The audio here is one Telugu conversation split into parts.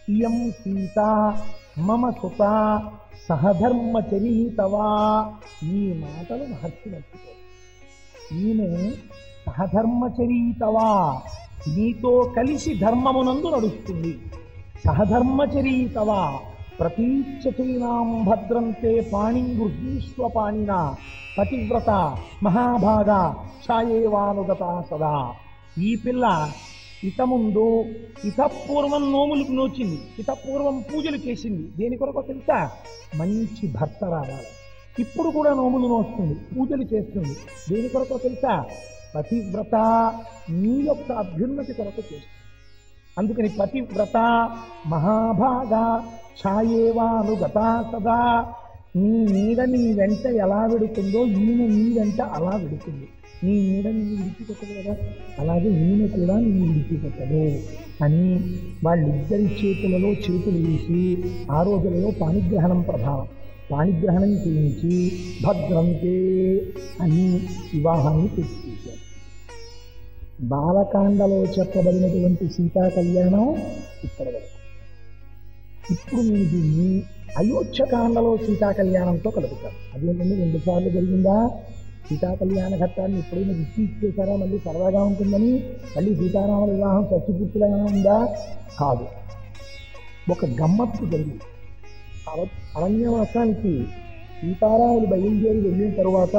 ఇయం సీత మమ సుత సహధర్మచరీతవా. ఈ మాటలు మహర్షి నచ్చుతాయి. ఈమె సహధర్మచరీతవా, నీతో కలిసి ధర్మమునందు నడుస్తుంది. సహధర్మచరీతవా ప్రతీచ్యచైనాం భద్రంతే పాణిం గృహీష్వ పాణినా పతివ్రత మహాభాగ ఛాయేవానుగత సదా. ఈ పిల్ల ఇతముందు ఇతపూర్వం నోములకు నోచింది, ఇతపూర్వం పూజలు చేసింది. దేని కొరకు తెలుసా? మంచి భర్త రావాలి. ఇప్పుడు కూడా నోములు నోస్తుంది, పూజలు చేస్తుంది. దేని కొరకు తెలుసా? పతివ్రత, నీ యొక్క అభ్యున్నతి కొరకు చేస్తుంది. అందుకని పతివ్రత మహాభాగ ఛాయేవానుగత సదా. నీ నీడ నీ వెంట ఎలా వెడుతుందో ఈమె నీ వెంట అలా వెడుతుంది. నీ నీడ నీ విడిచిపెట్టదు కదా, అలాగే ఈమె కూడా నీ విడిచిపెట్టదు అని వాళ్ళిద్దరి చేతులలో చేతులు వేసి ఆ రోజులలో పాణిగ్రహణం ప్రభావం, పాణిగ్రహణం చేయించి భద్రంతే అని వివాహాన్ని పూర్తి చేశారు. బాలకాండలో చెప్పబడినటువంటి సీతా కళ్యాణం ఇక్కడ వరకు. ఇప్పుడు నేను దీన్ని అయోధ్యకాండలో సీతా కళ్యాణంతో కలుపుతాను. అదేంటంటే 2 సార్లు జరిగిందా సీతా కళ్యాణ ఘట్టాన్ని? ఎప్పుడైనా రిపీట్ చేశారా? మళ్ళీ సరదాగా ఉంటుందని మళ్ళీ సీతారాముల వివాహం సత్యపూర్తిలాగా ఉందా? కాదు. ఒక గమ్మత్తు జరిగింది. అరణ్యవాసానికి సీతారాములు బయలుదేరి వెళ్ళిన తరువాత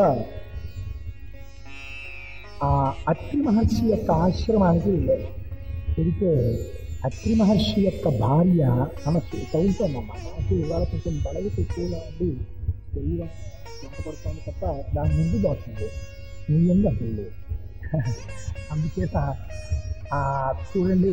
ఆ అత్రి మహర్షి యొక్క ఆశ్రమానికి వెళ్ళారు. వెళితే అత్రి మహర్షి యొక్క భార్య మనసు చదువుతామమ్మా, నాకు ఇవాళ కొంచెం బలవి ఎక్కువగా ఉంది, శరీరం వెంటపడుతుంది తప్ప దాని ముందు దోషండి నీ ఎందు అసలు లేదు. అందుచేత చూడండి,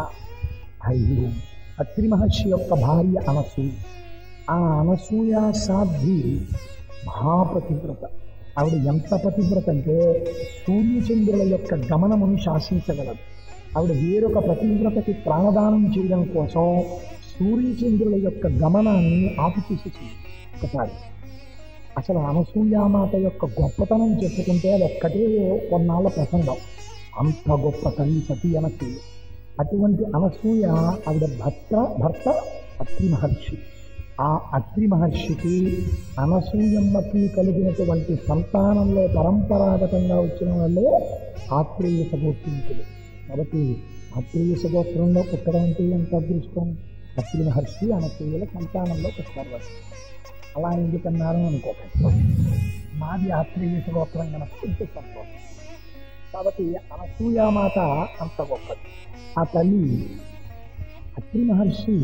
అయ్యో అత్రి మహర్షి యొక్క భార్య అనసూయ. ఆ అనసూయ సాధ్వి మహాపతివ్రత. ఆవిడ ఎంత పతివ్రత అంటే సూర్యచంద్రుల యొక్క గమనమును శాసించగలదు. ఆవిడ వేరొక పతివ్రతకి ప్రాణదానం చేయడం కోసం సూర్యచంద్రుల యొక్క గమనాన్ని ఆపుచేసేసింది ఒకసారి. అసలు అనసూయామాత యొక్క గొప్పతనం చెప్పుకుంటే అది ఒక్కటే కొన్నాళ్ళ ప్రసంగం. అంత గొప్ప తల్లి సతీ అనసూయ. అటువంటి అనసూయ ఆవిడ భర్త అత్రి మహర్షి. ఆ అత్రి మహర్షికి అనసూయమ్మకి కలిగినటువంటి సంతానంలో పరంపరాగతంగా వచ్చిన వాళ్ళే ఆత్రేయ సగోత్రీకులు. కాబట్టి ఆత్రేయ సగోత్రంలో పుట్టడం అంటే ఎంత అదృష్టం. అత్రి మహర్షి అనసూయల సంతానంలో పుట్టారు. అలా ఎందుకన్నారు అనుకోకండి, మాది ఆత్రేయ సగోత్రం కనుక ఇంత సంతోషం. కాబట్టి అనసూయామాత అంత గొప్పది. ఆ తల్లి అత్రి మహర్షి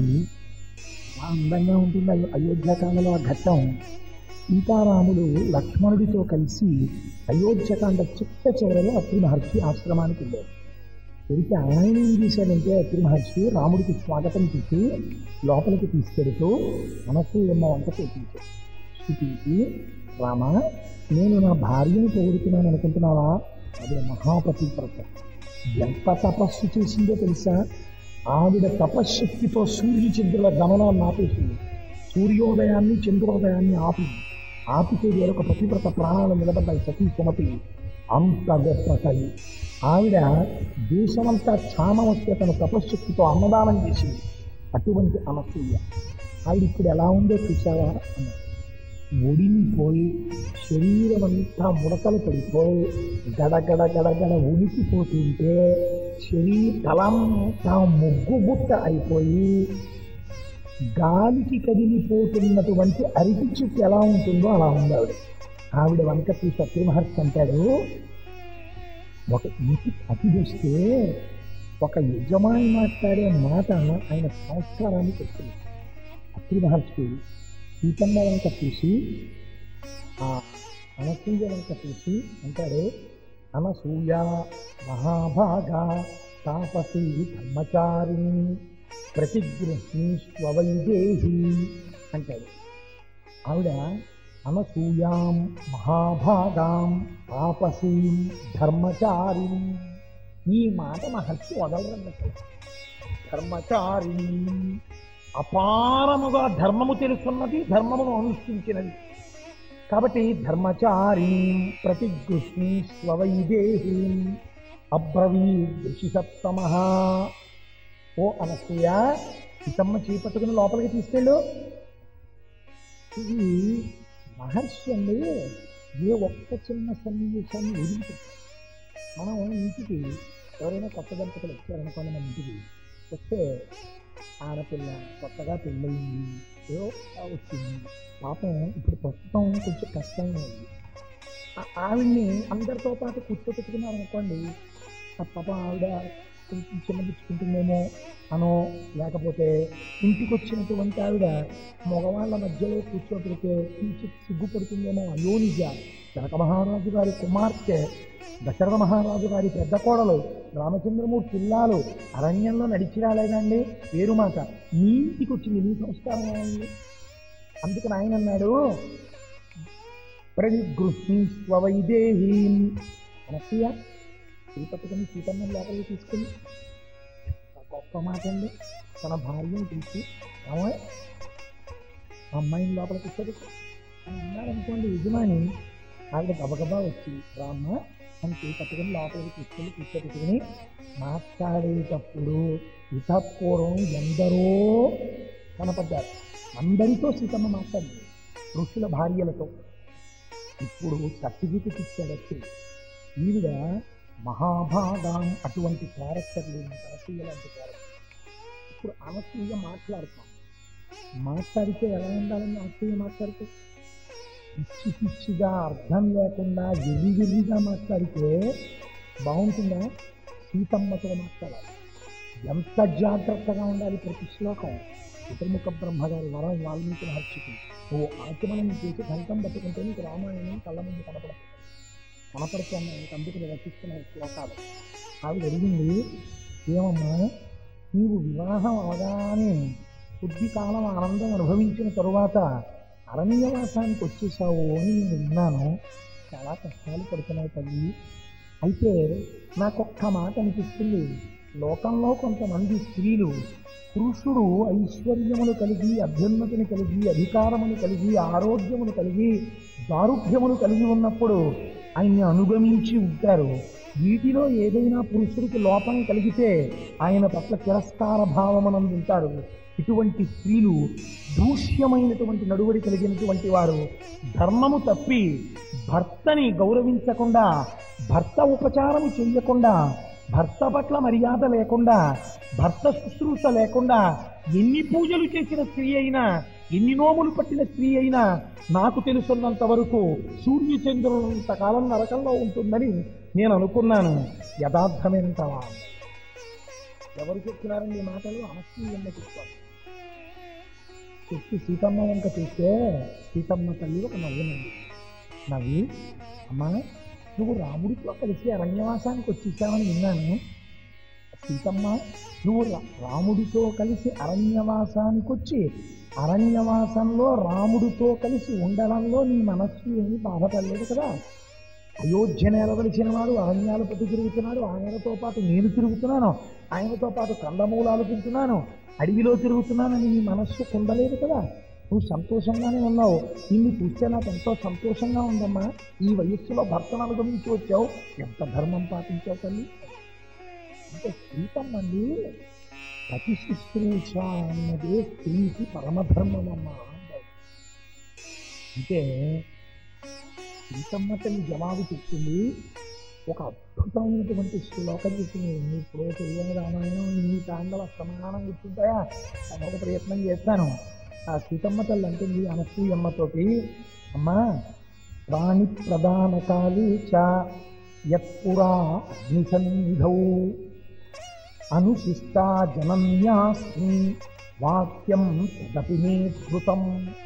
అందంగా ఉంటుంది. అయోధ్యకాండలో ఆ ఘట్టం. సీతారాములు లక్ష్మణుడితో కలిసి అయోధ్యకాండ చిట్ట చివరలో అత్రి మహర్షి ఆశ్రమానికి వెళ్ళారు. వెళితే ఆయన ఏం చేశాడంటే అత్రి మహర్షి రాముడికి స్వాగతం చేసి లోపలికి తీసుకెడుతూ అనసూయమ్మ వంట చూపించాడు. చూపించి, రామ, నేను నా భార్యను పొగుడుతున్నాను అనుకుంటున్నావా? అది మహాపతివ్రత. ఎంత తపస్సు చేసిందో తెలుసా? ఆవిడ తపశ్శక్తితో సూర్యచంద్రుల గమనాన్ని ఆపేసింది. సూర్యోదయాన్ని చంద్రోదయాన్ని ఆపితే వేరొక పతివ్రత ప్రాణాలు నిలబడ్డాయి. సతీ సుమతి అంత గొప్ప తల్లి. ఆవిడ దేశమంతా క్షామం వస్తే తన తపశ్శక్తితో అన్నదానం చేసింది. అటువంటి అనసూయ ఆవిడ ఇప్పుడు ఎలా ఉందో చూసావా అన్నారు. ఒడినిపోయి శరీరం అంతా ముడతలు పడిపోయి గడగడ గడగడ ఉనికిపోతుంటే తలంతా ముగ్గుబుట్ట అయిపోయి గాలికి కదిలిపోతున్నటువంటి అరటి చెట్టు ఎలా ఉంటుందో అలా ఉంది ఆవిడ. ఆవిడ వంక చూసి అత్రి మహర్షి అంటాడు, ఒక ఇంటి అతిథిస్తే ఒక యజమాని మాట్లాడే మాట ఆయన సంస్కారాన్ని చెప్తుంది. అత్రి మహర్షి సీతమ్మ వంక చూసి ఆ అనసూయ వంక చూసి అంటాడు, అనసూయ మహాభాగ తాపసీ ధర్మచారిణి ప్రతిగృహీష్వ వైదేహి అంటాడు. ఆవిడ అనసూయాం మహాభాగాం తాపసీం ధర్మచారిణి. ఈ మాట మహర్షి వదలరన్నట్టు. ధర్మచారిణి అపారముగా ధర్మము తెలుసున్నది, ధర్మమును అనుష్ఠించినది. కాబట్టి ధర్మచారిణి ప్రతిగృహీష్వ వైదేహి అబ్రవీద్ ఋషిసత్తమః. ఓ అనసూయ, సీతమ్మ చేపట్టుకుని లోపలికి తీసుకెళ్ళు. ఇది మహర్షి అండి ఏ ఒక్క చిన్న సన్నివేశాన్ని వదిలిపెట్టారు. మనం ఇంటికి ఎవరైనా కొత్త దంపతులు వచ్చారనుకోండి, మన ఇంటికి వస్తే ఆడపిల్ల కొత్తగా పెళ్ళయింది ఏదో వచ్చింది, పాపం ఇప్పుడు ప్రస్తుతం కొంచెం కష్టంగా ఉంది. ఆవిడ్ని అందరితో పాటు కూర్చోపెట్టుకున్నారనుకోండి, ఆ పాప ఆవిడ కొంచెం చిన్నపుచ్చుకుంటుందేమో అనో, లేకపోతే ఇంటికి వచ్చినటువంటి ఆవిడ మగవాళ్ళ మధ్యలో కూర్చోపెడితే సిగ్గుపడుతుందేమో. అయోనిజ జనక మహారాజు గారి కుమార్తె, దశరథ మహారాజు గారి పెద్ద కోడలు, రామచంద్రమూర్తి పిల్లాలు అరణ్యంలో నడిచి రాలేదండి పేరు మాట. నీ ఇంటికి వచ్చింది, నీ సంస్కారం ఏమైంది? అందుకని ఆయన అన్నాడు, ప్రతిగృహీస్వ వైదేహీం. అనసూయ పట్టుకుని సీతమ్మ లోపలికి తీసుకుని గొప్ప మాట అండి. తన భార్యను పిలిచి అమ్మాయిని లోపలికి ఇస్తుంది అని అన్నారనుకోండి యజమాని, ఆవిడ గబగబా వచ్చి రామ్మ అని పట్టుకుని లోపలికి తీసుకెళ్ళి కూర్చోబెట్టుకుని మాట్లాడేటప్పుడు ఇతపూర్వం ఎందరో కనపడ్డారు. అందరితో సీతమ్మ మాట్లాడింది, ఋషుల భార్యలతో. ఇప్పుడు సర్టిఫికెట్ ఇచ్చాడొచ్చి ఈవిడ మహాభాగం అటువంటి క్యారెక్టర్ లేని అనసూయ లాంటి క్యారెక్టర్. ఇప్పుడు అనసూయ మాట్లాడితే ఎలా ఉండాలని అనసూయ మాట్లాడితే పిచ్చి పిచ్చిగా అర్థం లేకుండా ఎరిగా మాట్లాడితే బాగుంటుందా? సీతమ్మతో మాట్లాడాలి. ఎంత జాగ్రత్తగా ఉండాలి ప్రతి శ్లోకం. చతుర్ముఖ బ్రహ్మగారి వరం వాల్మీకి మహర్షికి, నువ్వు ఆచమనం చేసి ఘంటం పట్టుకుంటే నీకు రామాయణం కళ్ళ ముందు కనపడుతున్నాను. నీకు అందుకు రచిస్తున్న శ్లోకాలు. ఆవిడ అడిగింది, ఏమమ్మా నీవు వివాహం అవగానే కొద్ది కాలం ఆనందం అనుభవించిన తరువాత అరణ్యవాసానికి వచ్చేసావు అని నేను విన్నాను. చాలా కష్టాలు పడుతున్నావు తల్లి. అయితే నాకొక్క మాట అనిపిస్తుంది, లోకంలో కొంతమంది స్త్రీలు పురుషుడు ఐశ్వర్యమును కలిగి, అభ్యున్నతిని కలిగి, అధికారమును కలిగి, ఆరోగ్యమును కలిగి, దారుఢ్యమును కలిగి ఉన్నప్పుడు ఆయన్ని అనుగమించి ఉంటారు. వీటిలో ఏదైనా పురుషుడికి లోపం కలిగితే ఆయన పట్ల తిరస్కార భావమనందు ఉంటారు. ఇటువంటి స్త్రీలు దూష్యమైనటువంటి నడువడి కలిగినటువంటి వారు ధర్మము తప్పి భర్తని గౌరవించకుండా, భర్త ఉపచారము చెయ్యకుండా, భర్త పట్ల మర్యాద లేకుండా, భర్త శుశ్రూష లేకుండా ఎన్ని పూజలు చేసిన స్త్రీ అయినా, ఎన్ని నోములు పట్టిన స్త్రీ అయినా నాకు తెలుసున్నంత వరకు సూర్యచంద్రులంత కాలం నరకంలో ఉంటుందని నేను అనుకున్నాను. యథార్థమేంటవా? ఎవరు చెప్తున్నారండి ఈ మాటలు? అనసూయమ్మ చెప్తారు. చెప్పి సీతమ్మ వంక చూస్తే సీతమ్మ తల్లి ఒక నవ్వునండి. నవ్వి, అమ్మా నువ్వు రాముడితో కలిసి అరణ్యవాసానికి వచ్చేసావని విన్నాను. సీతమ్మ, నువ్వు రాముడితో కలిసి అరణ్యవాసానికి వచ్చి అరణ్యవాసంలో రాముడితో కలిసి ఉండడంలో నీ మనస్సు ఏమి బాధపడలేదు కదా? అయోధ్య నేలవలసిన వాడు అరణ్యాల పట్టు తిరుగుతున్నాడు, ఆయనతో పాటు నేను తిరుగుతున్నాను, ఆయనతో పాటు కందమూలాలు తింటున్నాను, అడవిలో తిరుగుతున్నానని నీ మనస్సు కుండలేదు కదా? నువ్వు సంతోషంగానే ఉన్నావు. నిన్ను చూస్తే నాకు ఎంతో సంతోషంగా ఉందమ్మా. ఈ వయస్సులో భర్తను అనుగమించి వచ్చావు, ఎంత ధర్మం పాటించావు తల్లి. అంటే సీతమ్మండి ప్రతిశుశ్రూష అన్నదే స్త్రీకి పరమధర్మమమ్మా. అంటే సీతమ్మ తల్లి జవాబు చెప్తుంది. ఒక అద్భుతమైనటువంటి శ్లోకం చెప్పింది. ఇప్పుడు తెలియని రామాయణం నీ తాండవ సమానం గుర్తుంటాయా? ఒక ప్రయత్నం చేస్తాను. ఆ సీతమ్మ తల్లి అంటుంది అనసూయమ్మతోటి, అమ్మా ప్రాణి ప్రధాన కాళీ చ యత్పురా అగ్నిసన్నిధౌ అనుశిష్టా జనన్యాస్మి వాక్యం తదపి మే ధృతం.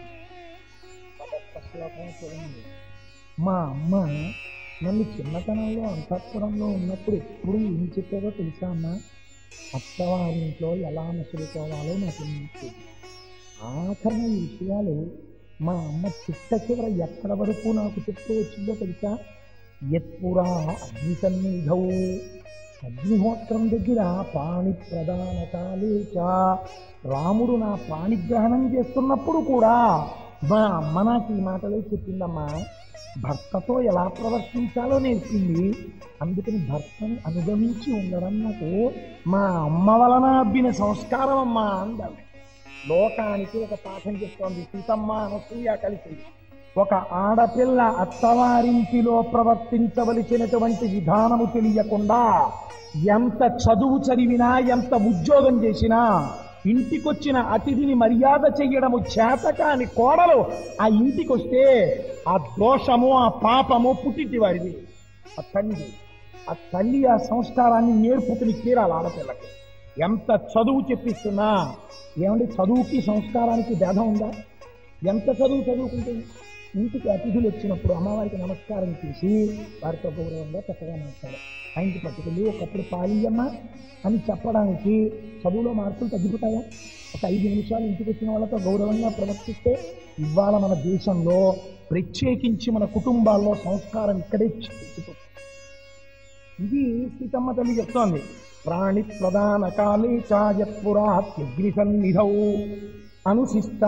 శ్లోకం చూడండి. మా అమ్మ నన్ను చిన్నతనంలో అంతఃపురంలో ఉన్నప్పుడు ఎప్పుడు ఏం చెప్పేదో తెలుసా అమ్మా? అత్తవారింట్లో ఎలా మసులుకోవాలో నాకు తెలియదు. ఆఖరణ ఈ విషయాలు మా అమ్మ చిట్ట చివర ఎక్కడ వరకు నాకు చెప్తూ వచ్చిందో తెలుసా? యత్పురా అగ్నిసన్నిధౌ, అగ్నిహోత్రం దగ్గర ప్రాణి ప్రధాన కాళీచ, రాముడు నా ప్రాణిగ్రహణం చేస్తున్నప్పుడు కూడా మా అమ్మ నాకు ఈ మాటలే చెప్పిందమ్మా. భర్తతో ఎలా ప్రవర్తించాలో నేర్పింది. అందుకని భర్తని అనుగమించి ఉండడం నాకు మా అమ్మ వలన అబ్బిన సంస్కారం అమ్మా అందాడు. లోకానికి ఒక పాఠం చెప్తోంది సీతమ్మ అనసూయ కలిసి. ఒక ఆడపిల్ల అత్తవారింటిలో ప్రవర్తించవలసినటువంటి విధానము తెలియకుండా ఎంత చదువు చదివినా ఎంత ఉద్యోగం చేసినా ఇంటికొచ్చిన అతిథిని మర్యాద చెయ్యడము చేతకాని కోడలు ఆ ఇంటికొస్తే ఆ దోషము ఆ పాపము పుట్టింటి వారిది. ఆ తల్లి ఆ సంస్కారాన్ని నేర్పుకుని తీరాలి ఆడపిల్లకి. ఎంత చదువు చెప్పిస్తున్నా ఏమంటే చదువుకి సంస్కారానికి భేదం ఉందా? ఎంత చదువుకుంటుంది. ఇంటికి అతిథులు వచ్చినప్పుడు అమ్మవారికి నమస్కారం చేసి వారితో గౌరవంగా చక్కగా మాట్లాడారు. ఆ ఇంటి పట్టుకెళ్ళి ఒకప్పుడు పాలియమ్మ అని చెప్పడానికి చదువులో మార్కులు తగ్గిపోతాయా? ఒక 5 నిమిషాలు ఇంటికి వచ్చిన వాళ్ళతో గౌరవంగా ప్రవర్తిస్తే ఇవాళ మన దేశంలో ప్రత్యేకించి మన కుటుంబాల్లో సంస్కారం ఇక్కడే చెప్పుతుంది. ఇది సీతమ్మ తల్లి చెప్తోంది. ప్రాణి ప్రధాన కాళే చాయత్పురాగ్ని సన్నిధౌ అనుశిష్ట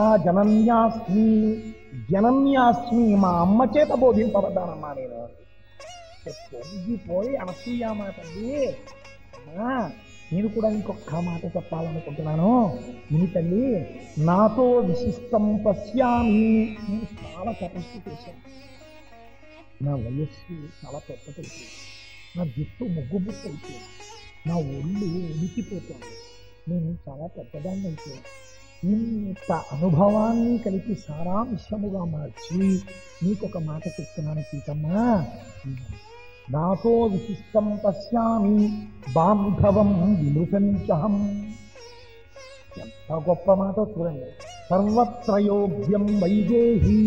జనన్యాస్మి మా అమ్మ చేత బోధింపబడ్డానమ్మా నేను. పొంగిపోయి అనసూయమ్మ తల్లి అమ్మా నేను కూడా ఇంకొక మాట చెప్పాలనుకుంటున్నాను. విని తల్లి, నాతో విశిష్టం పశ్యామి. నేను చాలా తపస్సు చేశాను. నా వయస్సు చాలా పెద్దది, నా జుట్టు ముగ్గుబుట్టు అయిపోయింది, నా ఒళ్ళు ఉడికిపోతుంది, నేను చాలా పెద్దదాన్ని అయిపోయాను. ఇంత అనుభవాన్ని కలిపి సారాంశముగా మార్చి నీకొక మాట చెప్తున్నాను సీతమ్మ. నాతో విశిష్టం పశ్యామి బాంధవం విమృశంచహం. ఎంత గొప్ప మాట చూడండి. సర్వత్రయోగ్యం వైదేహీ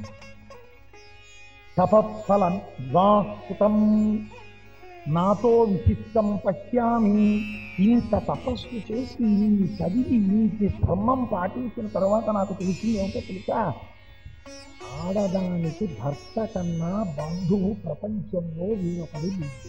తపఫలం వాహృతం. నాతో విశిష్టం పశ్యామి. ఇంత తపస్సు చేసి చదివి ఇంటి ధర్మం పాటించిన తర్వాత నాకు తెలిసింది ఏమిటో తెలుసా? ఆడదానికి భర్త కన్నా బంధువు ప్రపంచంలో వేరొకడు లేదు.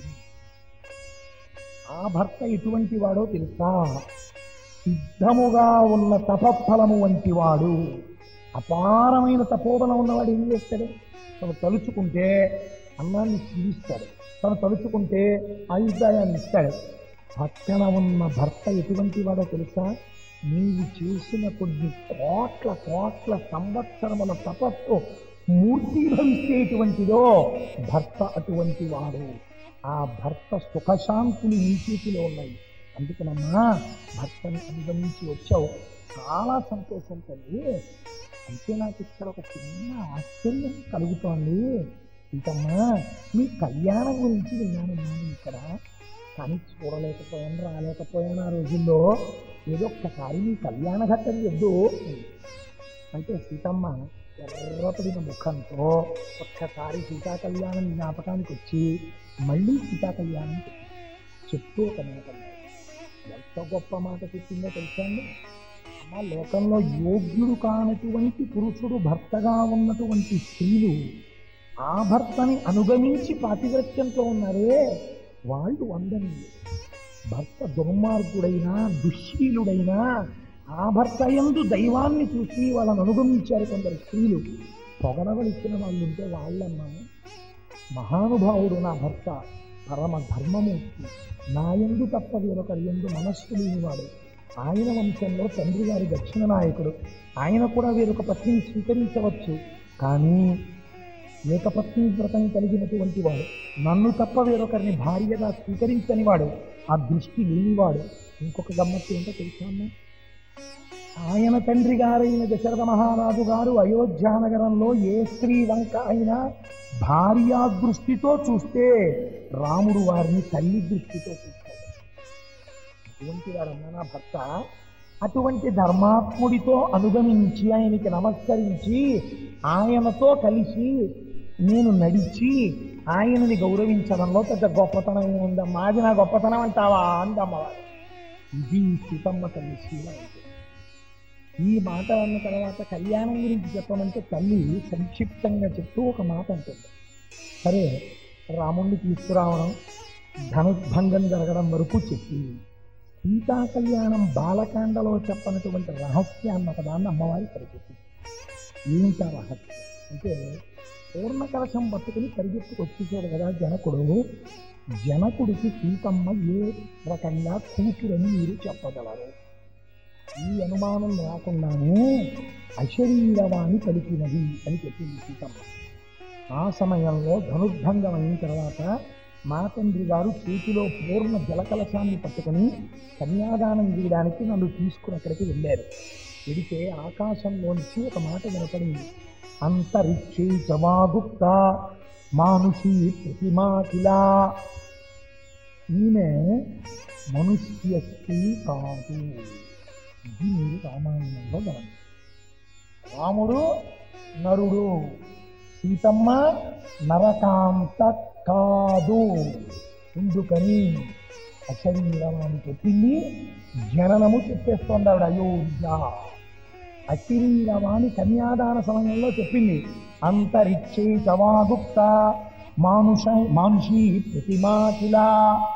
ఆ భర్త ఎటువంటి వాడో తెలుసా? సిద్ధముగా ఉన్న తపఫలము వంటి వాడు. అపారమైన తపోబలం ఉన్నవాడు ఏం చేస్తాడు? తను తలుచుకుంటే అన్నాన్ని తీస్తాడు, తను తలుచుకుంటే ఆయుర్దాయాన్ని ఇస్తాడు. పక్కన ఉన్న భర్త ఎటువంటి వాడో తెలుసా? నీవు చేసిన కొన్ని కోట్ల సంవత్సరముల తపస్సు మూర్తీభవించేటువంటిదో భర్త అటువంటి వాడు. ఆ భర్త సుఖశాంతులు నీ చేతిలో ఉన్నాయి. అందుకనమ్మా భర్తని అనుగమించి వచ్చావు, చాలా సంతోషం తల్లి. అయితే నాకు ఇక్కడ ఒక చిన్న ఆశ్చర్యం కలుగుతోంది. ఇంకమ్మా మీ కళ్యాణం గురించి విన్నాను ఇక్కడ, కానీ చూడలేకపోయాను, రాలేకపోయాను. ఆ రోజుల్లో ఏదో ఒక్కసారి మీ కళ్యాణ ఘట్టం వద్దు అంటే సీతమ్మ ఎర్రపడిన ముఖంతో ఒక్కసారి సీతా కళ్యాణం జ్ఞాపకానికి వచ్చి మళ్ళీ సీతా కళ్యాణం చెప్తూ ఒక మాట, ఎంత గొప్ప మాట చెప్పిందో తెలుసా అండి? అమ్మ, లోకంలో యోగ్యుడు కానటువంటి పురుషుడు భర్తగా ఉన్నటువంటి స్త్రీలు ఆ భర్తని అనుగమించి పాతివ్రత్యంతో ఉన్నారే వాళ్ళు వందనీయులు. భర్త దుర్మార్గుడైనా దుశ్శీలుడైనా ఆ భర్త యందు దైవాన్ని చూసి వాళ్ళని అనుగమించారు కొందరు స్త్రీలు. పొగడవలసిన వాళ్ళు ఉంటే వాళ్ళన్నా మహానుభావుడు నా భర్త, పరమ ధర్మమూర్తి, నా యందు తప్ప వేరొకరి యందు మనస్సు లేనివాడు, ఆయన వంశంలో తండ్రి గారి దక్షిణ నాయకుడు, ఆయన కూడా వేరొక పత్నిని స్వీకరించవచ్చు, కానీ ఏకపత్ని వ్రతం కలిగినటువంటి వాడు, నన్ను తప్ప వేరొకరిని భార్యగా స్వీకరించని వాడు, ఆ దృష్టి లేనివాడు. ఇంకొక గమ్మత్తు ఏంటో తెలుసా? ఆయన తండ్రి గారైన దశరథ మహారాజు గారు అయోధ్యానగరంలో ఏ స్త్రీ వంక అయినా భార్యా దృష్టితో చూస్తే రాముడు వారిని తల్లి దృష్టితో చూస్తాడు. అటువంటి వాడన్నా నా భర్త. అటువంటి ధర్మాత్ముడితో అనుగమించి ఆయనకి నమస్కరించి ఆయనతో కలిసి నేను నడిచి ఆయనని గౌరవించడంలో పెద్ద గొప్పతనం ఉందమ్మా. అది నా గొప్పతనం అంటావా అందమ్మవారు. ఇది సీతమ్మ తల్లి శీలం. ఈ మాట అన్న తర్వాత కళ్యాణం గురించి చెప్పమంటే తల్లి సంక్షిప్తంగా చెప్తూ ఒక మాట అంటుంది. సరే, రాముణ్ణి తీసుకురావడం, ధనుర్భంగం జరగడం వరకు చెప్పి సీతా కళ్యాణం బాలకాండలో చెప్పనటువంటి రహస్యాన్ని ఒకదాన్ని అమ్మవారి పరిగెత్తింది. ఏంటా రహస్యం అంటే, పూర్ణకలశం పట్టుకుని పరిగెత్తుకొచ్చేసాడు కదా జనకుడు. జనకుడికి సీతమ్మ ఏ రకంగా కూతురని మీరు చెప్పగలరు ఈ అనుమానం రాకుండానే అశరీరవాణి పలికినది అని చెప్పింది సీతమ్మ. ఆ సమయంలో ధనుర్భంగం అయిన తర్వాత మా తండ్రి గారు చేతిలో పూర్ణ జలకలశాన్ని పట్టుకుని కన్యాదానం చేయడానికి నన్ను తీసుకుని అక్కడికి వెళ్ళారు. వెడితే ఆకాశంలోంచి ఒక మాట వినపడింది. అంతరిక్షే చవాగుప్త మానుషీ ప్రతిమాకిలా. ఈమె మనుష్య స్త్రీ కాదు. ఇది మీరు రామాయణంలో గమనించారు. రాముడు నరుడు, సీతమ్మ నరకాంత కాదు. ఎందుకని అశరీరవాణి చెప్పింది, జననము చెప్పేస్తోంది ఆవిడ అయోధ్య. అశరీరవాణి కన్యాదాన సమయంలో చెప్పింది. అంతరిక్షే చవాగుప్త మానుషీ ప్రతిమాకిలా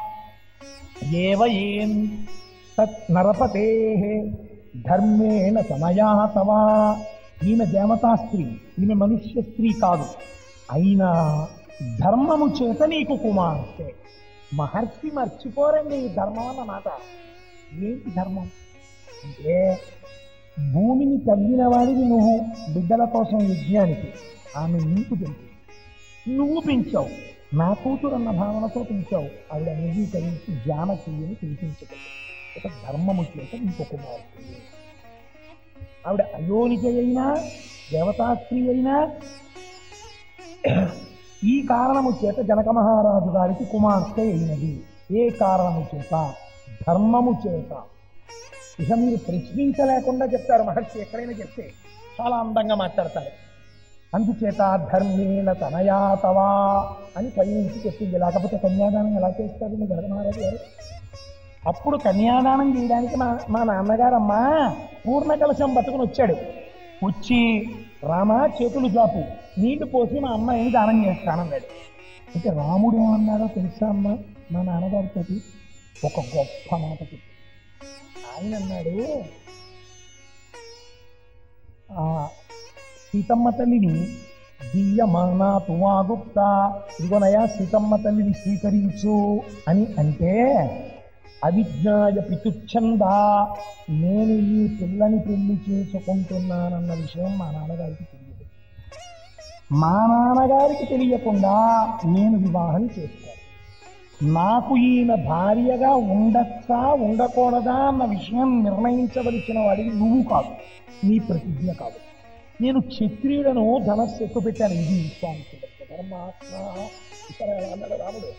ఏం తత్ నరపతే ధర్మేణ సమయా తవా. ఈమె దేవతా స్త్రీ, ఈమె మనుష్య స్త్రీ కాదు. అయినా ధర్మము చేత నీకు కుమార్తె. మహర్షి మర్చిపోరండి ఈ ధర్మం అన్నమాట. ఏంటి ధర్మం అంటే, భూమిని తవ్విన వాడివి నువ్వు బిడ్డల కోసం యజ్ఞానికి, ఆమె నీకు తెలుసు, నువ్వు పెంచావు, నా కూతురు అన్న భావనతో పెంచావు. ఆవిడ అంగీకరించి జానకి అని పిలిపించగలదు. ఒక ధర్మము చేత నీకు కుమార్తె. ఆవిడ అయోనిజ అయినా దేవతాస్త్రీ అయినా ఈ కారణము చేత జనక మహారాజు గారికి కుమార్తె అయినది. ఏ కారణము చేత? ధర్మము చేత. ఇక మీరు ప్రశ్నించలేకుండా చెప్తారు మహర్షి, ఎక్కడైనా చెప్తే చాలా అందంగా మాట్లాడతారు. అందుచేత ధర్మేణ తనయాతవా అని పైనుంచి చెప్పింది. లేకపోతే కన్యాదానం ఎలా చేస్తారు మీ జనక మహారాజు గారు? అప్పుడు కన్యాదానం చేయడానికి మా నాన్నగారమ్మా పూర్ణ కలశం పట్టుకుని వచ్చాడు. వచ్చి రామా చేతులు జాపు, నీళ్లు పోసి మా అమ్మాయిని దానం చేస్తానన్నాడు. అంటే రాముడు ఏమన్నాడో తెలుసా అమ్మ మా నాన్నగారితో? ఒక గొప్ప మాట చెప్పి ఆయన అన్నాడు, సీతమ్మ తల్లిని దియ్యమానా తువాగుప్త, ఇదిగోనయా సీతమ్మ తల్లిని స్వీకరించు అని అంటే, అవిజ్ఞాయ పితుచ్ఛందా, నేను ఈ పిల్లని పెళ్లి చేసుకుంటున్నానన్న విషయం మా నాన్నగారికి తెలియదు. మా నాన్నగారికి తెలియకుండా నేను వివాహం చేసుకోను. నాకు ఈయన భార్యగా ఉండొచ్చా ఉండకూడదా అన్న విషయం నిర్ణయించవలసిన వాడికి నువ్వు కాదు, నీ ప్రతిజ్ఞ కాదు. నేను క్షత్రియులను ధనస్సు ఎక్కువ పెట్టాను. ఇది విశ్వామిత్రుడు ధర్మాత్మ. ఇక్కడ అన్నాడు రాముడు,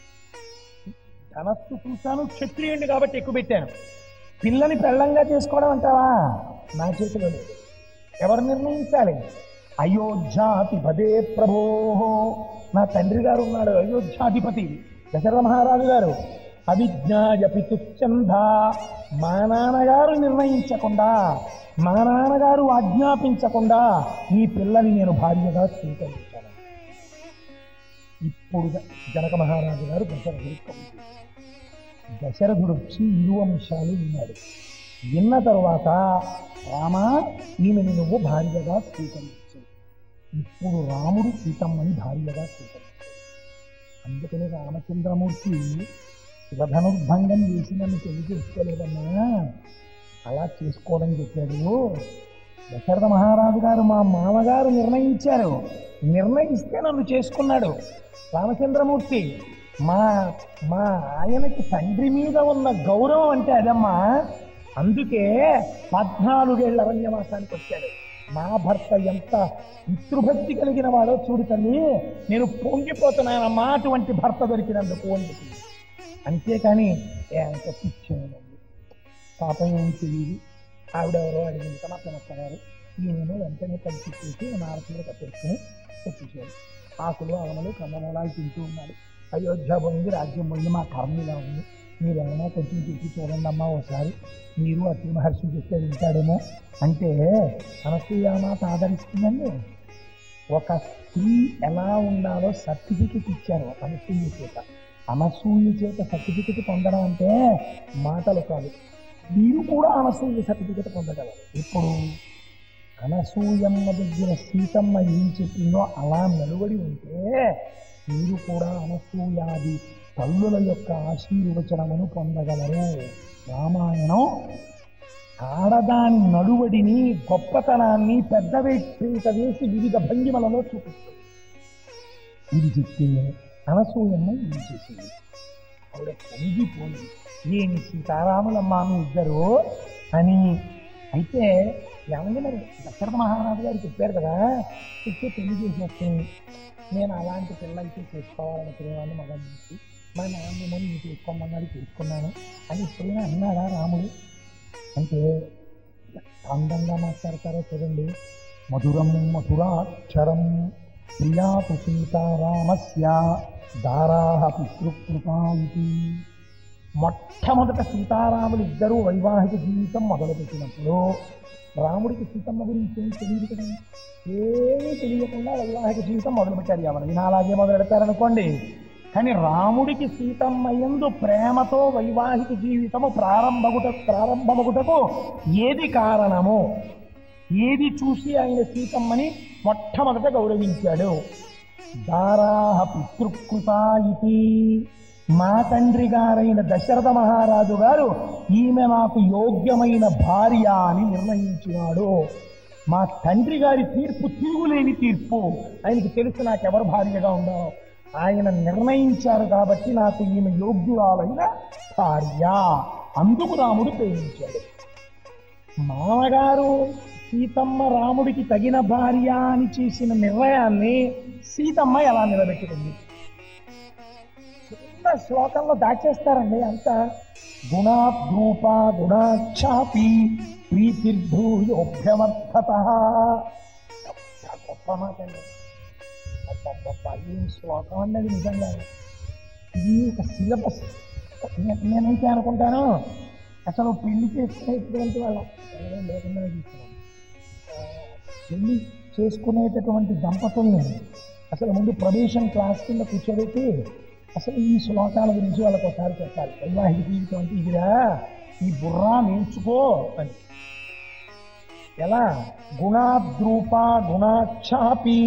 ధనస్సు చూశాను, క్షత్రియుడిని కాబట్టి ఎక్కువ పెట్టాను. పిల్లని పెళ్ళంగా చేసుకోవడం అంటావా? నా చేతిలో లేదు. ఎవరు నిర్ణయించాలి? అయోధ్యాధిపదే ప్రభో. నా తండ్రి గారు ఉన్నాడు అయోధ్యాధిపతి దశరథ మహారాజు గారు. అవిజ్ఞాయ పితుచ్ఛంద, మా నాన్నగారు నిర్ణయించకుండా, మా నాన్నగారు ఆజ్ఞాపించకుండా ఈ పిల్లని నేను భార్యగా స్వీకరించాను. ఇప్పుడు జనక మహారాజు గారు దశరథుడికి కబురు చేశారు. దశరథుడు వచ్చి 2 అంశాలు విన్నాడు. విన్న తరువాత, రామా ఈమెను నువ్వు భార్యగా స్వీకరించు. ఇప్పుడు రాముడు సీతమ్మని భార్యగా స్వీకరించాడు. అందుకని రామచంద్రమూర్తి శివధనుర్భంగం చేసి నన్ను పెళ్లి చేసుకోలేదన్నా, అలా చేసుకోవడం చెప్పాడు. దశరథ మహారాజు గారు మా మామగారు నిర్ణయించారు, నిర్ణయిస్తే నన్ను చేసుకున్నాడు రామచంద్రమూర్తి. మా ఆయనకి తండ్రి మీద ఉన్న గౌరవం అంటే అదమ్మా. అందుకే 14 ఏళ్ల అరణ్యవాసానికి వచ్చాడు. నా భర్త ఎంత పితృభక్తి కలిగిన వాడో చూడు తల్లి, నేను పొంగిపోతున్నానమ్మా అటువంటి భర్త దొరికినందుకు అందుకు. అంతేకాని ఎంత పిచ్చేనండి, పాపం ఏం తెలియదు. ఆవిడెవరో అడిగింది మా పినప్ప గారు. నేను వెంటనే కలిసి చేసి నారసింహ కట్టేసుకుని వచ్చేసాడు. ఆకులు అవనలు కందమూలాలు తింటూ ఉన్నాడు. అయోధ్య పోయింది, రాజ్యం పోయింది, మా కర్మ ఇలా ఉంది, మీరేమైనా కొంచెం చెప్పి చూడండి అమ్మా ఒకసారి, మీరు అతి మహర్షి చెప్తే వింటాడేమో అంటే అనసూయామాత ఆదరిస్తుందండి. ఒక స్త్రీ ఎలా ఉండాలో సర్టిఫికెట్ ఇచ్చారు అనసూయ చేత. అనసూయ చేత సర్టిఫికెట్ పొందడం అంటే మాటలు కాదు. మీరు కూడా అనసూయ సర్టిఫికెట్ పొందగలరు. ఇప్పుడు అనసూయమ్మ దగ్గర సీతమ్మ ఏం చెప్పిందో అలా నిలబడి ఉంటే మీరు కూడా అనసూయాది తల్లుల యొక్క ఆశీర్వచనమును పొందగలరు. రామాయణం ఆడదాని నడువడిని, గొప్పతనాన్ని పెద్ద వేసి వివిధ భంగిమలలో చూపిస్తుంది. ఇది చెప్తే అనసూయమ్మ ఇది చేసింది. ఆవిడ పొంగిపోయి, ఏమి సీతారాములమ్మ మీ ఇద్దరు అని. అయితే ఏమంటే మరి దశరథ మహారాజు గారు చెప్పారు కదా, చెప్తే పెళ్లి చేసేస్తుంది. నేను అలాంటి పిల్లలకి చేసుకోవాలనుకునేవాడిని మగ నుంచి, మరి నాన్నేమో నేను చేసుకోమన్నది చేసుకున్నాను అని ఎప్పుడైనా అన్నాడా రాముడు? అంటే అందంగా మాట్లాడతారో చూడండి. మధురం మధురాక్షరం ప్రియాతు సీతారామస్య దారాహ పితృకృపా ఇది. మొట్టమొదట సీతారాములు ఇద్దరూ వైవాహిక జీవితం మొదలుపెట్టినప్పుడు రాముడికి సీతమ్మ గురించి ఏం తెలియదు కదా, ఏమీ తెలియకుండా వైవాహిక జీవితం మొదలుపెట్టారు. ఎవరైనా అలాగే మొదలెడతారనుకోండి. కానీ రాముడికి సీతమ్మ యందు ప్రేమతో వైవాహిక జీవితము ప్రారంభమగుటకు ఏది కారణము, ఏది చూసి ఆయన సీతమ్మని మొట్టమొదట గౌరవించాడు? దారాహ పితృకృత ఇది. మా తండ్రి గారైన దశరథ మహారాజు గారు ఈమె నాకు యోగ్యమైన భార్య అని నిర్ణయించినాడు. మా తండ్రి గారి తీర్పు తిరుగులేని తీర్పు. ఆయనకి తెలుసు నాకెవరు భార్యగా ఉండాలో. ఆయన నిర్ణయించారు కాబట్టి నాకు ఈమె యోగ్యురాలైన భార్య. అందుకు రాముడు ప్రేమించాడు. మామగారు సీతమ్మ రాముడికి తగిన భార్య అని చేసిన నిర్ణయాన్ని సీతమ్మ ఎలా నిలబెట్టుకుంది? చిన్న శ్లోకంలో దాచేస్తారండి అంత. గుణాద్రూప గుణాక్షాపి ప్రీతిర్భూయోభ్యమర్థత. గొప్ప మాట అండి. ఈ శ్లోకం అన్నది నిజంగా ఇది ఒక సిలబస్. నేనైతే అనుకుంటాను అసలు పెళ్లి చేసుకునేటువంటి వాళ్ళ లేకుండా తీసుకున్నాను. పెళ్లి చేసుకునేటటువంటి దంపతుల్ని అసలు ముందు ప్రవేశం క్లాస్ కింద కూర్చోబెట్టి అసలు ఈ శ్లోకాల గురించి వాళ్ళకి ఒకసారి చెప్పాలి. వైవాహిక జీవితం అంటే ఇదిరా, ఈ బుర్రా నేర్చుకో అని. ఎలా? గుణాద్రూప గుణాక్షాపి.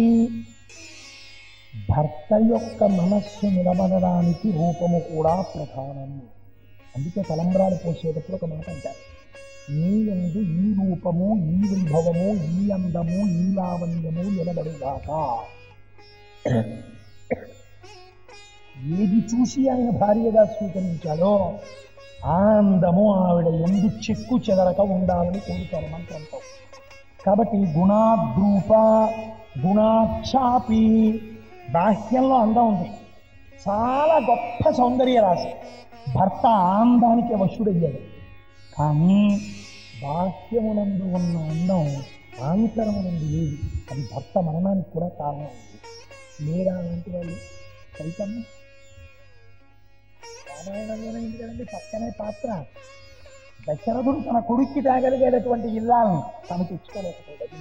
భర్త యొక్క మనస్సు నిలబడడానికి రూపము కూడా ప్రధానం. అందుకే తలంబ్రాలు పోసేటప్పుడు ఒక మాట అంటారు, నీ యందు ఈ రూపము, ఈ వైభవము, ఈ అందము, ఈ లావణ్యము నిలబడుగాక. ఏది చూసి ఆయన భార్యగా స్వీకరించాడో ఆ అందము ఆవిడ యందు చెక్కు చెదరక ఉండాలని కోరుతారు మంత్రంతో. కాబట్టి గుణాద్రూప గుణాక్షాపి. బాహ్యంలో అందం ఉంది, చాలా గొప్ప సౌందర్య రాశి. భర్త ఆనందానికి వశుడయ్యాడు. కానీ బాహ్యమునందు ఉన్న అందం ఆంతరమునందు లేదు. అది భర్త మరణానికి కూడా కారణం ఉంది. లేదా అలాంటి వాళ్ళు సైతమ్మ రామాయణంలోనే ఉంది కదండి, పక్కనే పాత్ర. దశరథుడు తన కొడుక్కి తాగలిగేటటువంటి ఇల్లాలను తను తెచ్చుకోలేకపోయాడు.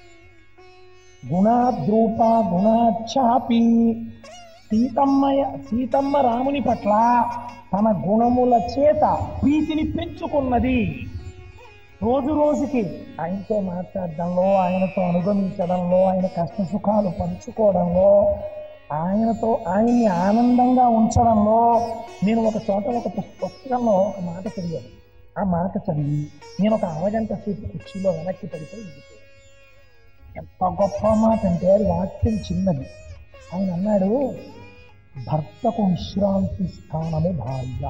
గుణాద్రూప గుణాక్షాపి. సీతమ్మ రాముని పట్ల తన గుణముల చేత ప్రీతిని పెంచుకున్నది. రోజు రోజుకి ఆయనతో మాట్లాడడంలో, ఆయనతో అనుగమించడంలో, ఆయన కష్ట సుఖాలు పంచుకోవడంలో, ఆయన్ని ఆనందంగా ఉంచడంలో. నేను ఒక చోట ఒక పుస్తకంలో ఒక మాట చదివాను. ఆ మాట చదివి నేను ఒక అరగంట సేపు కుర్చీలో వెనక్కి పడిపోయి ఉండిపోయాను. ఎంత గొప్ప మాట అంటే అది వాక్యం చిన్నది. ఆయన అన్నాడు, భర్తకు విశ్రాంతి స్థానము భార్య.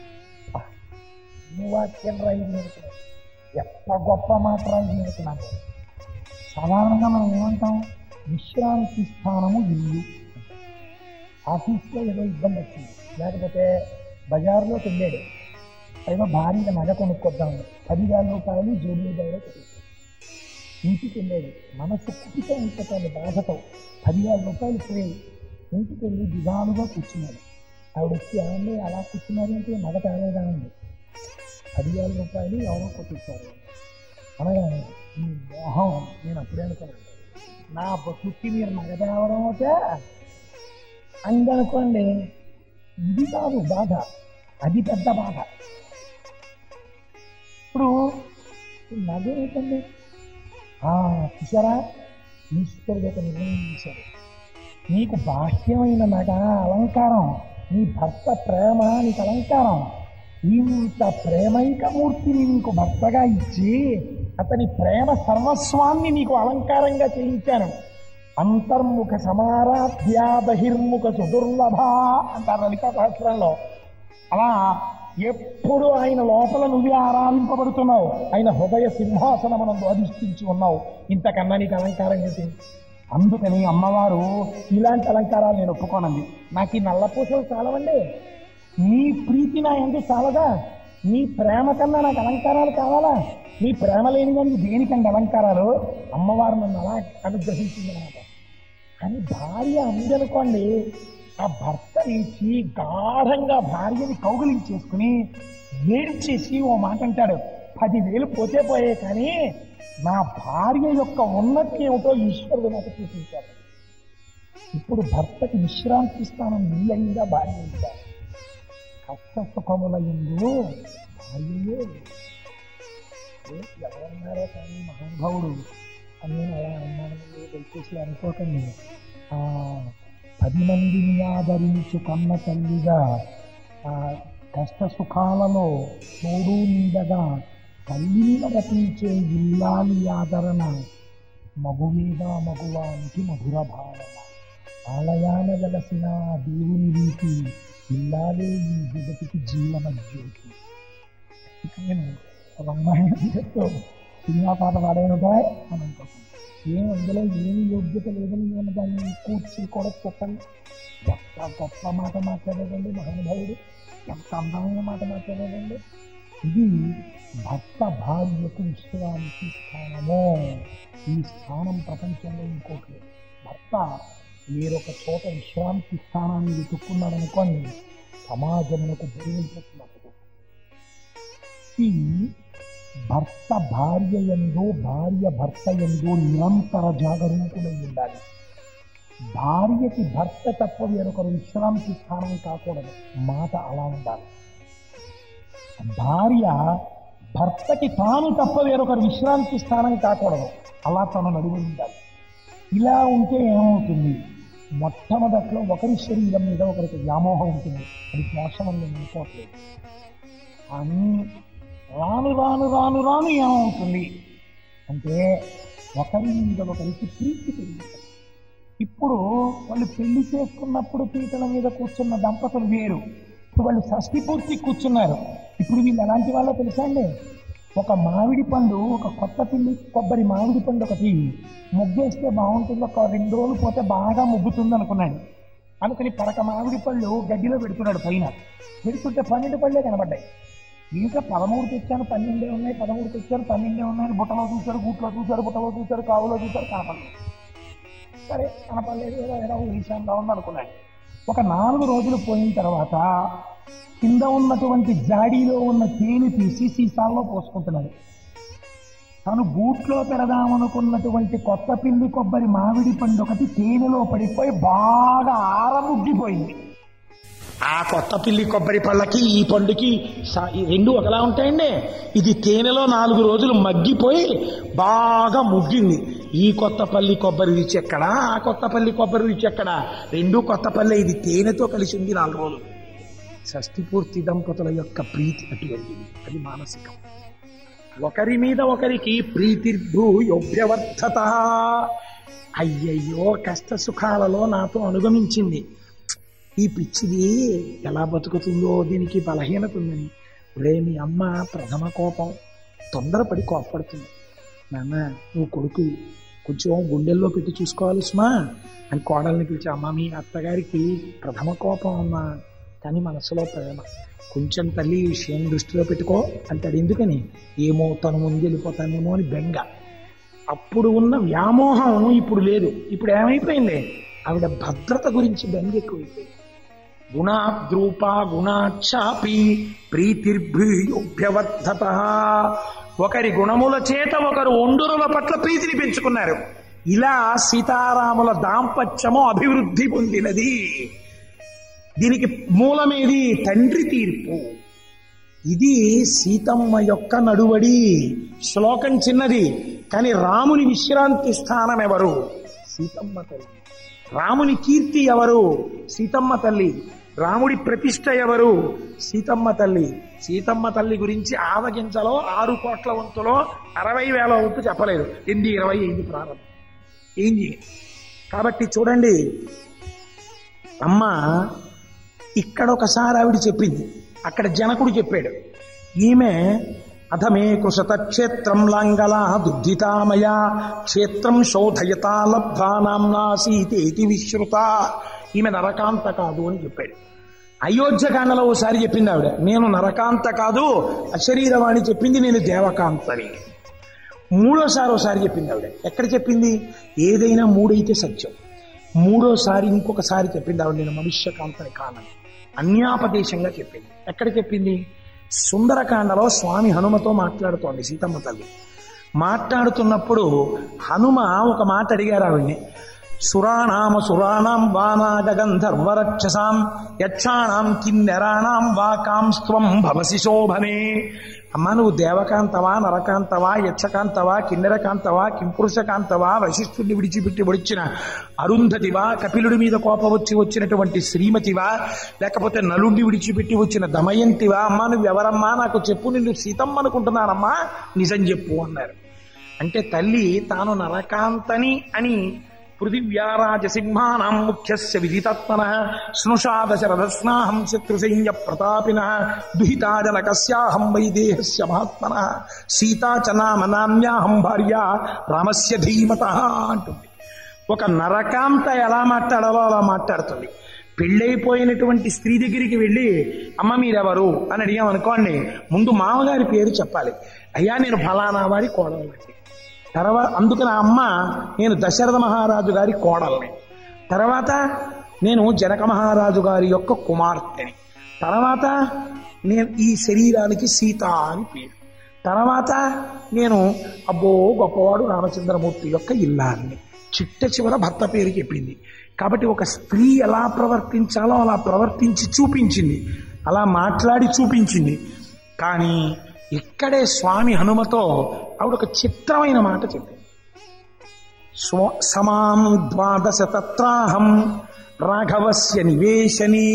వాక్యం రాయింది అనుకున్నాను. ఎంత గొప్ప మాట రాయింది అనుకున్నాను. సాధారణంగా మనం ఏమంటాం? విశ్రాంతి స్థానము ఇల్లు. ఆఫీస్లో ఏదో ఇబ్బంది వచ్చింది, లేకపోతే బజార్లోకి వెళ్ళాడు, పైగా భారీగా నగ కొనుక్కొద్దాం, 10,000 రూపాయలు జోబీ దగ్గర పెట్టేశాడు. ఇంటికి వెళ్ళాడు, మనసు కుటితో ఉంటుంది బాధతో, 10,000 రూపాయలు పోయాయి. ఇంటికి వెళ్ళి దిగాలుగా కూర్చున్నాడు. ఆవిడ వచ్చి ఏమండి అలా కూర్చున్నారు అంటే నగ తేలేదా అండి, 10,000 రూపాయలు ఎవరో కొట్టించారు అనగా ఈ మోహం. నేను అప్పుడే అనుకున్నాను, నా బతుక్కి మీరు నగ తేవడం అయితే అందనుకోండి. ఇది కాదు బాధ, అది పెద్ద బాధ. ఇప్పుడు నగ ఏంటండి? చూసారా, ఈశ్వరుడు ఒక నిర్ణయం చేశారు. నీకు బాహ్యమైన నగ అలంకారం, నీ భర్త ప్రేమ నీకు అలంకారం. ఇంత ప్రేమైకమూర్తిని నీకు భర్తగా ఇచ్చి అతని ప్రేమ సర్వస్వాన్ని నీకు అలంకారంగా చేయించాను. అంతర్ముఖ సమారాధ్య బహిర్ముఖ సుదుర్లభ అంటారు లలితా సహస్రంలో. అలా ఎప్పుడు ఆయన లోపల నువ్వే ఆరాధింపబడుతున్నావు, ఆయన హృదయ సింహాసనమునందు అధిష్ఠించి ఉన్నావు. ఇంతకన్నా నీకు అలంకారం ఏంటి? అందుకని అమ్మవారు ఇలాంటి అలంకారాలు నేను ఒప్పుకోనండి. నాకు ఈ నల్లపూసలు చాలవండి, నీ ప్రీతి నా ఎందు చాలదా? నీ ప్రేమ కన్నా నాకు అలంకారాలు కావాలా? నీ ప్రేమ లేని కానీ దేనికండి అలంకారాలు? అమ్మవారు నన్ను అలా అనుగ్రహించింది అన్నమాట. అని భార్య అందనుకోండి, ఆ భర్త నుంచి గాఢంగా భార్యని కౌగిలించేసుకుని ఏడ్చేసి ఓ మాట అంటాడు, 10,000 పోతే పోయే కానీ నా భార్య యొక్క ఉన్నతి ఏమిటో ఈశ్వరుడు నాకు చూపించాడు. ఇప్పుడు భర్తకి విశ్రాంతి స్థానం ఇల్లయిందా భార్య అయిందా? కష్ట సుఖముల ఎందు భార్యయే. ఎవరన్నారో కానీ మహానుభావుడు అని నేను అలా అన్నాను, దయచేసి అనుకోకండి. 10 మందిని ఆదరించు కన్న తల్లిగా, కష్ట సుఖాలలో తోడు నీడగా తల్లిని నడిపించే ఇల్లాలి ఆదరణ, మగువేగా మగువానికి మధుర భావన, ఆలయాన వెలసిన దేవుని రీతి, ఇల్లాలే ఈ జగతికి జీవన జ్యోతి. నేను రామాయణంతో సినిమా పాట పాడేనుగా అని అనుకుంటున్నాను. అందులో ఏమి యోగ్యత లేదని నేను దాన్ని కూర్చి కూడా చెప్పండి. ఎంత గొప్ప మాట మాట్లాడేదండి మహానుభావుడు, ఎంత అందమైన మాట మాట్లాడేదండి. ఇది భర్త భార్యకు విశ్రాంతి స్థానము. ఈ స్థానం ప్రపంచంలో ఇంకోటి లేదు. భర్త వేరొక చోట విశ్రాంతి స్థానాన్ని వెతుక్కున్నాడనుకోండి, సమాజమునకు బరువుతున్నప్పుడు. ఈ భర్త భార్య యందు, భార్య భర్త యందు నిరంతర జాగరూకులై ఉండాలి. భార్యకి భర్త తప్ప వేరొకరు విశ్రాంతి స్థానం కాకూడదు. మాట అలా ఉండాలి. భార్య భర్తకి తాను తప్ప వేరొకరు విశ్రాంతి స్థానం కాకూడదు. అలా తన నడువు ఉండాలి. ఇలా ఉంటే ఏమవుతుంది? మొట్టమొదట్లో ఒకరి శరీరం మీద ఒకరికి వ్యామోహం ఉంటుంది. అది మోసం అని నేను అనుకోవట్లేదు. కానీ రాను రాను రాను రాను ఏమవుతుంది అంటే ఒకరి మీద ఒకరికి ప్రీతి పెరుగుతుంది. ఇప్పుడు వాళ్ళు పెళ్లి చేసుకున్నప్పుడు పీటల మీద కూర్చున్న దంపతులు వేరు. ఇప్పుడు వాళ్ళు షష్ఠి పూర్తి కూర్చున్నారు. ఇప్పుడు వీళ్ళు ఎలాంటి వాళ్ళో తెలుసా అండి? ఒక మామిడి పండు, ఒక కొత్త పిల్లి కొబ్బరి మామిడి పండు ఒకటి ముగ్గేస్తే బాగుంటుంది, ఒక 2 రోజులు పోతే బాగా ముగ్గుతుంది అనుకున్నాడు. అనుకుని పరక మామిడి పళ్ళు గడ్డిలో పెడుతున్నాడు. పైన పెడుతుంటే 12 పళ్ళే కనబడ్డాయి. ఇంకా 13 తెచ్చాను, 12 ఉన్నాయి, 13 తెచ్చారు, 12 ఉన్నాయి. బుట్టలో చూశాడు, గూట్లో చూశాడు, బుట్టలో చూశాడు, కావులో చూశాడు, కనపడలేదు. సరే కనపడలేదు, ఏదో ఈశాన్యంగా ఉంది అనుకున్నాడు. ఒక 4 రోజులు పోయిన తర్వాత కింద ఉన్నటువంటి జాడీలో ఉన్న తేనె తీసి సీసాల్లో పోసుకుంటున్నాడు. తను గూట్లో పెడదామనుకున్నటువంటి కొత్త పిల్లి కొబ్బరి మామిడి పండు ఒకటి తేనెలో పడిపోయి బాగా ఆరముగ్గిపోయింది. ఆ కొత్త పిల్లి కొబ్బరి పళ్ళకి ఈ పండుకి 2 ఒకలా ఉంటాయండి. ఇది తేనెలో 4 రోజులు మగ్గిపోయి బాగా ముగ్గింది. ఈ కొత్తపల్లి కొబ్బరి రుచి ఎక్కడా, ఆ కొత్తపల్లి కొబ్బరి రుచి ఎక్కడా? 2 కొత్తపల్లి. ఇది తేనెతో కలిసి ఉంది 4 రోజులు. షష్ఠి పూర్తి దంపతుల యొక్క ప్రీతి అటువంటిది. అది మానసికం. ఒకరి మీద ఒకరికి ప్రీతిర్భూయోభ్యవర్ధత. అయ్యయ్యో కష్ట సుఖాలలో నాతో అనుగమించింది, ఈ పిచ్చిది ఎలా బతుకుతుందో, దీనికి బలహీనత ఉందని. మీ అమ్మ ప్రథమ కోపం, తొందరపడి కోపడుతుంది. నాన్న నువ్వు కొడుకు, కొంచెం గుండెల్లో పెట్టి చూసుకోవాలి సుమా అని కోడల్ని పిలిచి, అమ్మ మీ అత్తగారికి ప్రథమ కోపం అమ్మా, కానీ మనసులో ప్రేమ, కొంచెం తల్లి ఈ విషయం దృష్టిలో పెట్టుకో అంటాడు. ఎందుకని? ఏమో తను ముందు వెళ్ళిపోతానేమో అని బెంగ. అప్పుడు ఉన్న వ్యామోహం ఇప్పుడు లేదు. ఇప్పుడు ఏమైపోయింది? ఆవిడ భద్రత గురించి బెంగ ఎక్కువైపోయింది. గుణాద్రూప గుణాక్షాపి ప్రీతిర్భూయోభ్యవర్ధత. ఒకరి గుణముల చేత ఒకరు ఒండురుల పట్ల ప్రీతిని పెంచుకున్నారు. ఇలా సీతారాముల దాంపత్యము అభివృద్ధి పొందినది. దీనికి మూలమేది? తండ్రి తీర్పు. ఇది సీతమ్మ యొక్క నడువడి. శ్లోకం చిన్నది, కానీ రాముని విశ్రాంతి స్థానం ఎవరు? సీతమ్మ తల్లి. రాముని కీర్తి ఎవరు? సీతమ్మ తల్లి. రాముడి ప్రతిష్ఠ ఎవరు? సీతమ్మ తల్లి. సీతమ్మ తల్లి గురించి ఆవగించలో 6 కోట్ల వంతులో 60,000 వంతు చెప్పలేదు. 20 అయింది ప్రారంభం. ఏం చేయాలి? కాబట్టి చూడండి, అమ్మ ఇక్కడ ఒకసారి ఆవిడ చెప్పింది, అక్కడ జనకుడు చెప్పాడు. ఈమె అథమే కృషత క్షేత్రం లాంగలా దుద్ధితామయా క్షేత్రం శోధయతా లబ్ధా నామ్నా సీతేతి విశ్రుత. ఈమె నరకాంత కాదు అని చెప్పాడు. అయోధ్యకాండలో ఓసారి చెప్పింది ఆవిడ, నేను నరకాంత కాదు, అశరీరవాణి చెప్పింది, నేను దేవకాంతని. మూడోసారి ఒకసారి చెప్పింది ఆవిడ. ఎక్కడ చెప్పింది? ఏదైనా 3 అయితే సత్యం. మూడోసారి ఇంకొకసారి చెప్పింది ఆవిడ, నేను మనుష్యకాంతని కానని. అన్యాపదేశంగా చెప్పింది. ఎక్కడ చెప్పింది? సుందరకాండలో స్వామి హనుమతో మాట్లాడుతోంది సీతమ్మ తల్లి. మాట్లాడుతున్నప్పుడు హనుమ ఒక మాట అడిగారు ఆవిడ్ని, సురాణాం వానాగ గంధర్వరక్షసాం యక్షాణం కిన్నెరాణం వాకాంస్త్వం భవసి శోభనే. అమ్మ, నువ్వు దేవకాంతవా, నరకాంతవా, యక్షకాంతవా, కిన్నెరకాంతవా, కింపురుషకాంతవా, వశిష్ఠుడిని విడిచిపెట్టి వచ్చిన అరుంధతివా, కపిలుడి మీద కోపం వచ్చినటువంటి శ్రీమతివా, లేకపోతే నలుడిని విడిచిపెట్టి వచ్చిన దమయంతివా? అమ్మా, నువ్వెవరమ్మా? నాకు చెప్పు, నిన్ను సీతమ్మ అనుకుంటున్నానమ్మా, నిజం చెప్పు అన్నారు. అంటే తల్లి తాను నరకాంతని అని పృథివ్యారాజసింహానాం ముఖ్యస్య విదితత్మనః స్నుషా దశరథస్నాహం శత్రుసైన్య ప్రతాపినః దుహితా జనకస్యాహం వైదేహస్య మహాత్మనః సీతా చ నామ నామ్యాహం భార్య రామస్య ధీమతః అంటుంది. ఒక నరకాంత ఎలా మాట్లాడాలో అలా మాట్లాడుతుంది. పెళ్ళైపోయినటువంటి స్త్రీ దగ్గరికి వెళ్ళి, అమ్మ మీరెవరు అని అడిగామనుకోండి, ముందు మామగారి పేరు చెప్పాలి. అయ్యా, నేను ఫలానా వారి కోడలండి. తర్వాత అందుకని ఆ అమ్మ, నేను దశరథ మహారాజు గారి కోడల్ని. తర్వాత నేను జనక మహారాజు గారి యొక్క కుమార్తెని. తర్వాత నేను ఈ శరీరానికి సీత అని పేరు. తర్వాత నేను అబ్బో గొప్పవాడు రామచంద్రమూర్తి యొక్క ఇల్లాన్ని. చిట్ట చివర భర్త పేరు చెప్పింది. కాబట్టి ఒక స్త్రీ ఎలా ప్రవర్తించాలో అలా ప్రవర్తించి చూపించింది, అలా మాట్లాడి చూపించింది. కానీ ఇక్కడే స్వామి హనుమతో ఆవిడ ఒక చిత్రమైన మాట చెప్పింది. సమాం 12 తత్రాహం రాఘవస్య నివేశని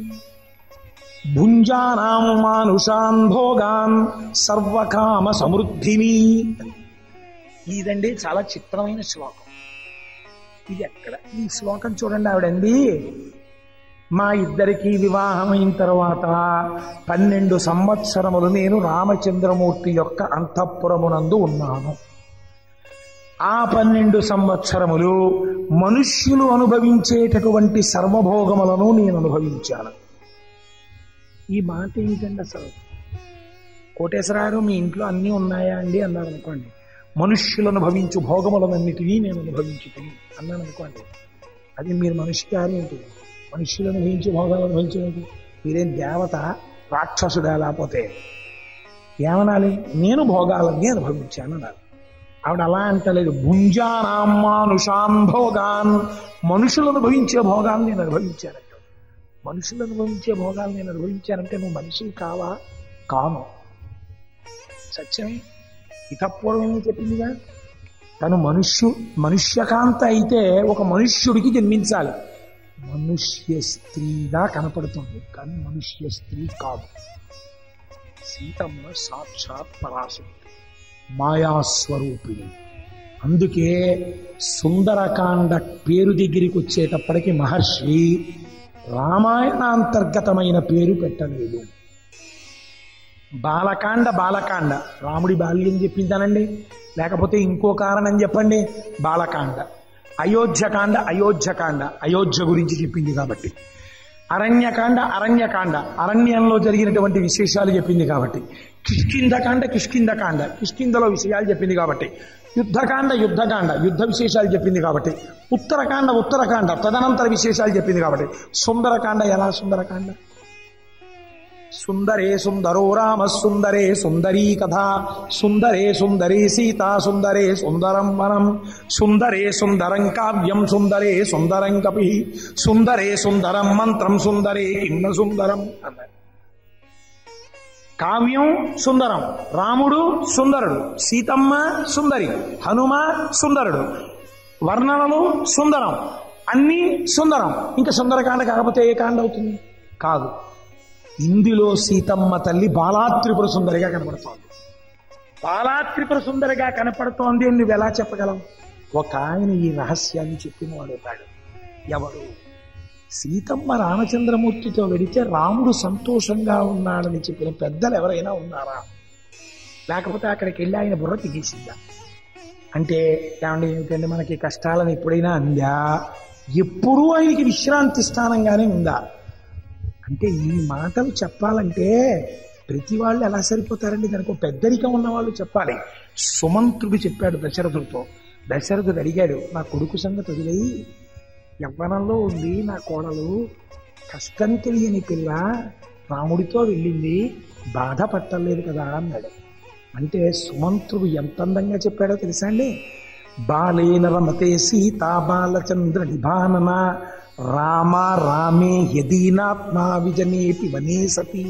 భుంజానాం మానుషాన్ భోగాన్ సర్వకామ సమృద్ధిని. ఇదండి చాలా చిత్రమైన శ్లోకం. ఇది ఎక్కడ ఈ శ్లోకం చూడండి, ఆవిడంది, మా ఇద్దరికి వివాహమైన తర్వాత 12 సంవత్సరములు నేను రామచంద్రమూర్తి యొక్క అంతఃపురమునందు ఉన్నాను. ఆ 12 సంవత్సరములు మనుష్యులు అనుభవించేటటువంటి సర్వభోగములను నేను అనుభవించాను. ఈ మాట ఏంటండి అసలు? కోటేశ్వరారు మీ ఇంట్లో అన్నీ ఉన్నాయా అండి అన్నారు అనుకోండి. మనుష్యులు అనుభవించు భోగములన్నిటినీ నేను అనుభవించుకుని అన్నాను అనుకోండి. అది మీరు మనిషి గారు ఏంటిది? మనుష్యులు అనుభవించి భోగాలు అనుభవించేది మీరేం దేవత రాక్షసుడా? లేకపోతే ఏమనాలి? నేను భోగాలన్నీ అనుభవించాను అన్నారు. ఆవిడ అలా అంటలేదు. భుంజానాం మానుషాన్ భోగాన్, మనుషులు అనుభవించే భోగాలు నేను అనుభవించానంట. మనుషులు అనుభవించే భోగాలు నేను అనుభవించానంటే నువ్వు మనిషిని కావా? కాను. సత్యమే. ఇతపూర్వమే చెప్పిందిగా, తను మనుష్యకాంత అయితే ఒక మనుష్యుడికి జన్మించాలి. మనుష్య స్త్రీగా కనపడుతుంది, కానీ మనుష్య స్త్రీ కాదు. సీతమ్మ సాక్షాత్ పరాశక్తి, మాయాస్వరూపిణి. అందుకే సుందరకాండ పేరు దగ్గరికి వచ్చేటప్పటికి మహర్షి రామాయణాంతర్గతమైన పేరు పెట్టలేదు. బాలకాండ రాముడి బాల్యం చెప్పిందానండి, లేకపోతే ఇంకో కారణం చెప్పండి. బాలకాండ. అయోధ్యకాండ అయోధ్య గురించి చెప్పింది కాబట్టి. అరణ్యకాండ అరణ్యంలో జరిగినటువంటి విశేషాలు చెప్పింది కాబట్టి. కిష్కింధలో విషయాలు చెప్పింది కాబట్టి. యుద్ధకాండ యుద్ధ విశేషాలు చెప్పింది కాబట్టి. ఉత్తరకాండ తదనంతర విశేషాలు చెప్పింది కాబట్టి. సుందరకాండ ఎలా? సుందరకాండ సుందరే సుందరో రామ సుందరే సుందరీ కథ సుందరే సుందరీ సీతా సుందరే సుందరం వనం సుందరే సుందరం కావ్యం సుందరే సుందరం కపి సుందరే సుందరం మంత్రం సుందరే కిన్న సుందరం అన్నారు. కావ్యం సుందరం, రాముడు సుందరుడు, సీతమ్మ సుందరి, హనుమ సుందరుడు, వర్ణనలు సుందరం, అన్నీ సుందరం. ఇంకా సుందరకాండ కాకపోతే ఏ కాండ అవుతుంది? కాదు, ఇందులో సీతమ్మ తల్లి బాలాత్రిపుర సుందరిగా కనపడుతోంది. బాలాత్రిపుర సుందరిగా కనపడుతోంది అని నువ్వు ఎలా చెప్పగలవు? ఒక ఆయన ఈ రహస్యాన్ని చెప్పిన వాడు ఉన్నాడు. ఎవరు? సీతమ్మ రామచంద్రమూర్తితో వెడితే రాముడు సంతోషంగా ఉన్నాడని చెప్పిన పెద్దలు ఎవరైనా ఉన్నారా? లేకపోతే అక్కడికి వెళ్ళి ఆయన బుర్ర తినేసిందా? అంటే ఏమండి ఏమిటండి మనకి కష్టాలను ఎప్పుడైనా అందా? ఎప్పుడూ ఆయనకి విశ్రాంతి స్థానంగానే ఉందా? అంటే ఈ మాటలు చెప్పాలంటే ప్రతి వాళ్ళు ఎలా సరిపోతారండి? దానికి ఒక పెద్దరికం ఉన్నవాళ్ళు చెప్పాలి. సుమంత్రుడు చెప్పాడు దశరథుడితో. దశరథుడు అడిగాడు, నా కొడుకు సంగతి వదిలేయి, యవ్వనంలో ఉంది నా కోడలు, కష్టం తెలియని పిల్ల రాముడితో వెళ్ళింది, బాధపట్టలేదు కదా అన్నాడు. అంటే సుమంత్రుడు ఎంత అందంగా చెప్పాడో తెలుసా అండి? బాలేన రమతే సీతా బాలచంద్ర నిభానన రామ రామే యదీనాత్మా విజనేపి వనే సతీ.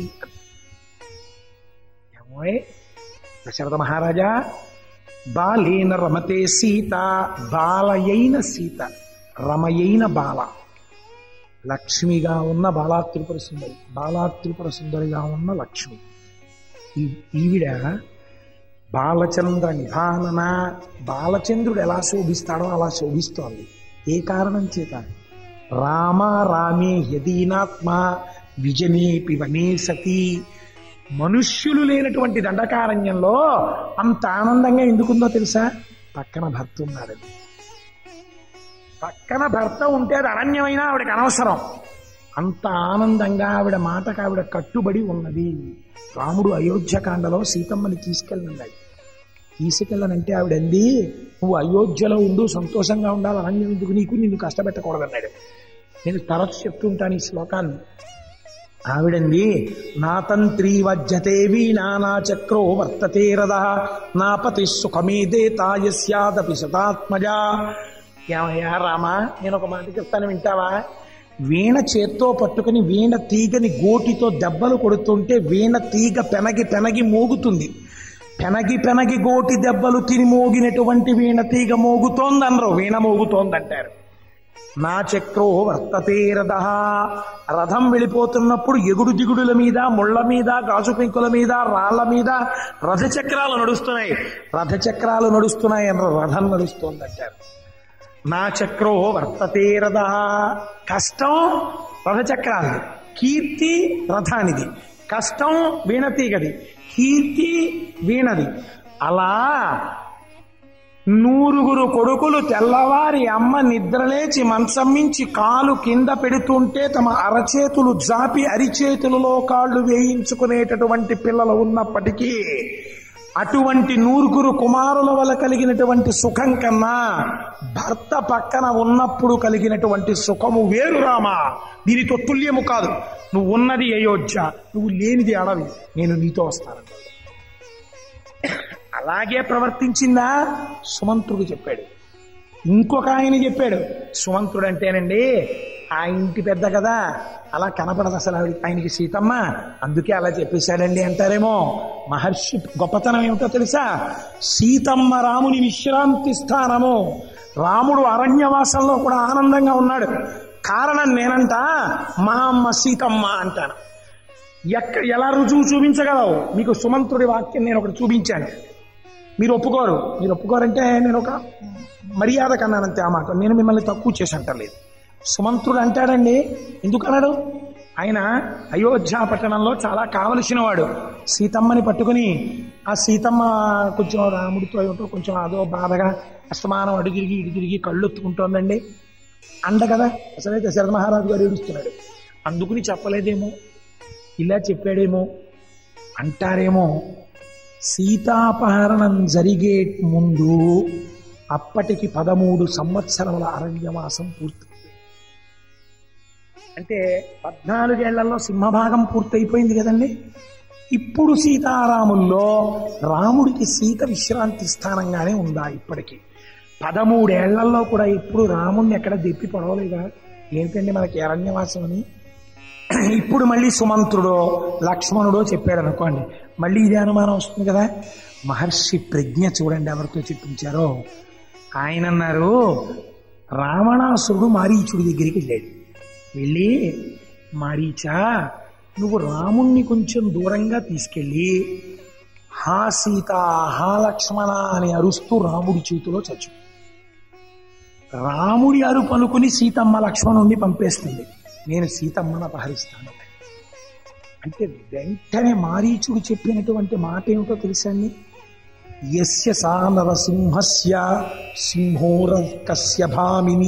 ఏమోయ్ దశరథ మహారాజా, బాలేన రమతే సీత, బాలయైన సీత, రమయైన బాల, లక్ష్మిగా ఉన్న బాలాత్రిపుర సుందరి, బాలాత్రిపుర సుందరిగా ఉన్న లక్ష్మి. ఈవిడ బాలచంద్ర నిభానన, బాలచంద్రుడు ఎలా శోభిస్తాడో అలా శోభిస్తోంది. ఏ కారణం చేత? రామ రామే యదీనాత్మ విజనేపి వనే సతీ. మనుష్యులు లేనటువంటి దండకారణ్యంలో అంత ఆనందంగా ఎందుకుందో తెలుసా? పక్కన భర్త ఉన్నాడండి. పక్కన భర్త ఉంటే అది అరణ్యమైనా ఆవిడకి అనవసరం. అంత ఆనందంగా ఆవిడ మాటకు ఆవిడ కట్టుబడి ఉన్నది. రాముడు అయోధ్యకాండలో సీతమ్మని తీసుకెళ్ళన్నాడు. తీసుకెళ్ళనంటే ఆవిడ అంది, నువ్వు అయోధ్యలో ఉండు, సంతోషంగా ఉండాలి, అరణ్యం ఎందుకు నీకు, నిన్ను కష్టపెట్టకూడదన్నాడు. నేను తరచు చెప్తుంటాను ఈ శ్లోకాన్ని. ఆవిడంది, నా తంత్రీ వజ్జతే వీణా నా చక్రో వర్తతే రథ నా పతి సుఖమేదేతా యస్యాదపి శతాత్మజా. ఏమయ్యా రామా, నేను ఒక మాట చెప్తాను వింటావా? వీణ చేత్తో పట్టుకుని వీణ తీగని గోటితో దెబ్బలు కొడుతుంటే వీణ తీగ పెనగి పెనగి మోగుతుంది. పెనగి పెనగి గోటి దెబ్బలు తిని మోగినటువంటి వీణ తీగ మోగుతోందనరు, వీణ మోగుతోందంటారు. నా చక్రో వర్తతే రథ, రథం వెళ్ళిపోతున్నప్పుడు ఎగుడు దిగుడుల మీద, ముళ్ల మీద, గాజు పెంకుల మీద, రాళ్ల మీద రథచక్రాలు నడుస్తున్నాయి. రథచక్రాలు నడుస్తున్నాయి అన్నారు, రథం నడుస్తోందంటారు. నా చక్రో వర్తతే రథ, కష్టం రథచక్రాలది, కీర్తి రథానిది, కష్టం వీణతీగది, కీర్తి వీణది. అలా 9 కొడుకులు తెల్లవారి అమ్మ నిద్రలేచి మంచం మించి కాలు కింద పెడుతుంటే తమ అరచేతులు జాపి అరిచేతులలో కాళ్ళు వేయించుకునేటటువంటి పిల్లలు ఉన్నప్పటికీ అటువంటి 9 కుమారుల వల్ల కలిగినటువంటి సుఖం కన్నా భర్త పక్కన ఉన్నప్పుడు కలిగినటువంటి సుఖము వేరు రామా, దీనితో తుల్యము కాదు. నువ్వు ఉన్నది అయోధ్య, నువ్వు లేనిది అడవి, నేను నీతో వస్తానంట. అలాగే ప్రవర్తించిందా? సుమంత్రుడు చెప్పాడు. ఇంకొక ఆయన చెప్పాడు, సుమంత్రుడు అంటేనండి ఆ ఇంటి పెద్ద కదా, అలా కనపడదు అసలు ఆయనకి సీతమ్మ, అందుకే అలా చెప్పేశాడండి అంటారేమో. మహర్షి గొప్పతనం ఏమిటో తెలుసా? సీతమ్మ రాముని విశ్రాంతి స్థానము. రాముడు అరణ్యవాసంలో కూడా ఆనందంగా ఉన్నాడు. కారణం నేనంట, మా అమ్మ సీతమ్మ అంటాను. ఎలా రుజువు చూపించగలవు? మీకు సుమంత్రుడి వాక్యం నేను ఒకటి చూపించాను, మీరు ఒప్పుకోరు. మీరు ఒప్పుకోరంటే నేను ఒక మర్యాద కన్నానంతే ఆ మాట, నేను మిమ్మల్ని తక్కువ చేసి అంటలేదు. సుమంత్రుడు అంటాడండి, ఎందుకు అన్నాడు? ఆయన అయోధ్య పట్టణంలో చాలా కావలసిన వాడు. సీతమ్మని పట్టుకుని ఆ సీతమ్మ కొంచెం రాముడితో ఏమిటో కొంచెం అదో బాధగా అస్తమానం అడు తిరిగి ఇటు తిరిగి కళ్ళు ఎత్తుకుంటోందండి. అండ కదా, అసలే దశరథ మహారాజు గారు ఏడుస్తున్నాడు. అందుకుని చెప్పలేదేమో, ఇలా చెప్పాడేమో అంటారేమో. సీతాపహరణం జరిగే ముందు అప్పటికి 13 సంవత్సరముల అరణ్యవాసం పూర్తి. అంటే 14 ఏళ్లలో సింహభాగం పూర్తయిపోయింది కదండి. ఇప్పుడు సీతారాముల్లో రాముడికి సీత విశ్రాంతి స్థానంగానే ఉందా? ఇప్పటికీ 13 ఏళ్లలో కూడా ఇప్పుడు రాముడిని ఎక్కడ దెప్పి పడవలేదా? ఏంటండి మనకి అరణ్యవాసం అని. ఇప్పుడు మళ్ళీ సుమంత్రుడో లక్ష్మణుడో చెప్పాడు అనుకోండి, మళ్ళీ ఇదే అనుమానం వస్తుంది కదా. మహర్షి ప్రజ్ఞ చూడండి ఎవరితో చెప్పించారో. ఆయన అన్నారు, రావణాసురుడు మారీచుడి దగ్గరికి వెళ్ళాడు. వెళ్ళి మారీచా, నువ్వు రాముణ్ణి కొంచెం దూరంగా తీసుకెళ్ళి హా సీత హా లక్ష్మణ అని అరుస్తూ రాముడి చేతిలో చచ్చు. రాముడి అరుపు అనుకుని సీతమ్మ లక్ష్మణుణ్ణి పంపేస్తుంది. నేను సీతమ్మను అపహరిస్తాను అంటే వెంటనే మారీచుడు చెప్పినటువంటి మాట ఏమిటో తెలుసండి? యస్య సా నరసింహస్య సింహోరకస్య భామిని.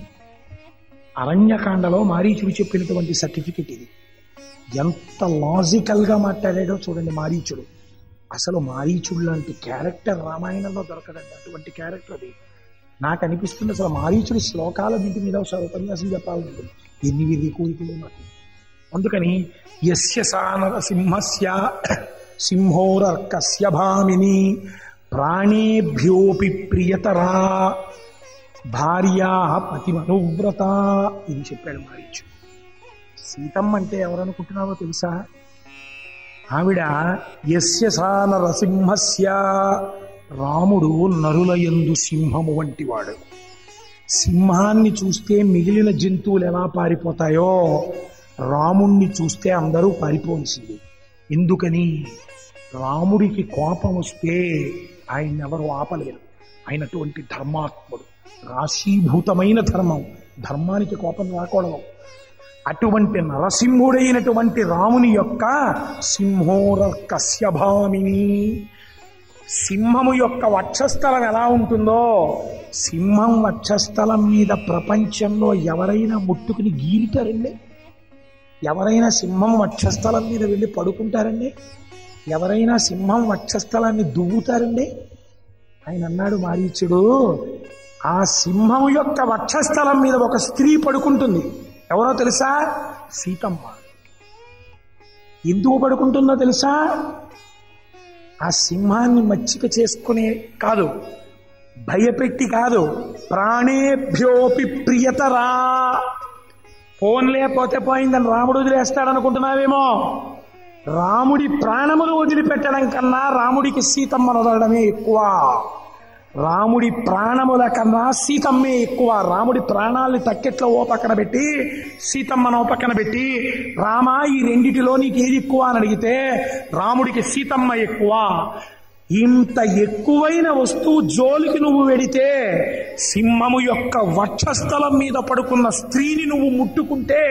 అరణ్యకాండలో మారీచుడు చెప్పినటువంటి సర్టిఫికెట్ ఇది. ఎంత లాజికల్ గా మాట్లాడాడో చూడండి మారీచుడు. అసలు మారీచుడు లాంటి క్యారెక్టర్ రామాయణంలో దొరకదండి. అటువంటి క్యారెక్టర్ అది. నాకు అనిపిస్తుంది అసలు మారీచుడి శ్లోకాల దీని మీద ఒకసారి ఉపన్యాసం చెప్పాలనుకుంటుంది. ఎన్ని కోరికలు నాకు. అందుకని యస్య సా నరసింహస్య సింహోరర్కస్య భామిని ప్రాణేభ్యోపి ప్రియతరా భార్యా పతిమనువ్రత. ఇది చెప్పాడు మారీచుడు. సీతమ్మ అంటే ఎవరనుకుంటున్నావో తెలుసా? ఆవిడ యస్య సా నరసింహస్య, రాముడు నరులయందు సింహము వంటివాడు. సింహాన్ని చూస్తే మిగిలిన జంతువులు ఎలా పారిపోతాయో రాముణ్ణి చూస్తే అందరూ పారిపోవలసింది. ఎందుకని? రాముడికి కోపం వస్తే ఆయన ఎవరు ఆపలేరు. ఆయనటువంటి ధర్మాత్ముడు, రాశీభూతమైన ధర్మం. ధర్మానికి కోపం రాకూడదు. అటువంటి నరసింహుడైనటువంటి రాముని యొక్క సింహోరకస్య భామిని. సింహము యొక్క వక్షస్థలం ఎలా ఉంటుందో, సింహం వక్షస్థలం మీద ప్రపంచంలో ఎవరైనా ముట్టుకుని గీరుతారండి? ఎవరైనా సింహం వక్షస్థలం మీద వెళ్ళి పడుకుంటారండి? ఎవరైనా సింహం వక్షస్థలాన్ని దువ్వుతారండి? ఆయన అన్నాడు మారీచుడు, ఆ సింహం యొక్క వక్షస్థలం మీద ఒక స్త్రీ పడుకుంటుంది. ఎవరో తెలుసా? సీతమ్మ. ఎందుకు పడుకుంటుందో తెలుసా? ఆ సింహాన్ని మచ్చిక చేసుకునే కాదు, భయపెట్టి కాదు, ప్రాణేభ్యోపి ప్రియతరా. ఫోన్ లేకపోతే పోయిందని రాముడు వదిలేస్తాడనుకుంటున్నావేమో. రాముడి ప్రాణములు వదిలిపెట్టడం కన్నా రాముడికి సీతమ్మను వదలడమే ఎక్కువ. రాముడి ప్రాణముల కన్నా సీతమ్మే ఎక్కువ. రాముడి ప్రాణాలని తక్కెట్లో ఓ పక్కన పెట్టి సీతమ్మను ఓ పక్కన పెట్టి, రామా ఈ రెండిటిలో నీకు ఏది ఎక్కువ అని అడిగితే రాముడికి సీతమ్మ ఎక్కువ. ఇంత ఎక్కువైన వస్తువు జోలికి నువ్వు వెడితే, సింహము యొక్క వక్షస్థలం మీద పడుకున్న స్త్రీని నువ్వు ముట్టుకుంటే,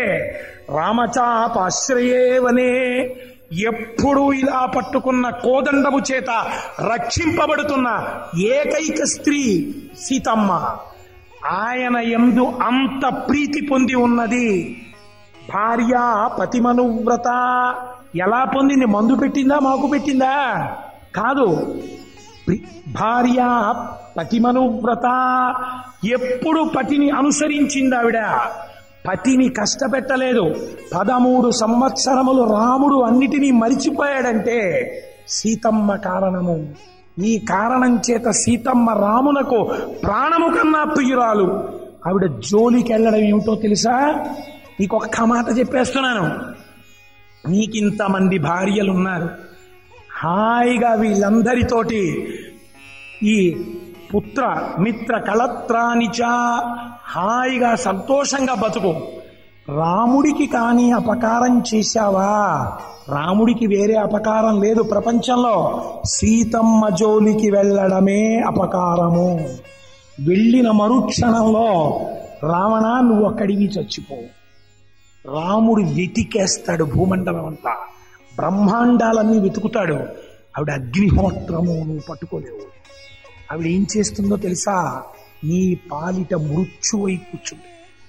రామచాపాశ్రయేవనే, ఎప్పుడు ఇలా పట్టుకున్న కోదండము చేత రక్షింపబడుతున్న ఏకైక స్త్రీ సీతమ్మ. ఆయన యందు అంత ప్రీతి పొంది ఉన్నది. భార్య పతిమనువ్రత. ఎలా పొందింది? మందు పెట్టిందా, మాకు పెట్టిందా? కాదు. భార్య పతిమనువ్రత. ఎప్పుడు పతిని అనుసరించింది ఆవిడ. పతిని కష్టపెట్టలేదు. 13 సంవత్సరములు రాముడు అన్నిటినీ మరిచిపోయాడంటే సీతమ్మ కారణము. ఈ కారణం చేత సీతమ్మ రామునకు ప్రాణము కన్నా ప్రియురాలు. ఆవిడ జోలికి వెళ్ళడం ఏమిటో తెలుసా? నీకొక్క మాట చెప్పేస్తున్నాను. నీకింతమంది భార్యలున్నారు, హాయిగా వీళ్ళందరితోటి ఈ పుత్ర మిత్ర కళత్రానిచ హాయిగా సంతోషంగా బతుకు. రాముడికి కానీ అపకారం చేశావా? రాముడికి వేరే అపకారం లేదు ప్రపంచంలో. సీతమ్మ జోలికి వెళ్ళడమే అపకారము. వెళ్ళిన మరుక్షణంలో రావణ నువ్వు అక్కడివి చచ్చిపో. రాముడు వెతికేస్తాడు భూమండలం అంతా, బ్రహ్మాండాలన్నీ వెతుకుతాడు. ఆవిడ అగ్నిహోత్రము నువ్వు పట్టుకోలేవు. ఆవిడ ఏం చేస్తుందో తెలుసా? నీ పాలిట మృత్యువై కూర్చుంది.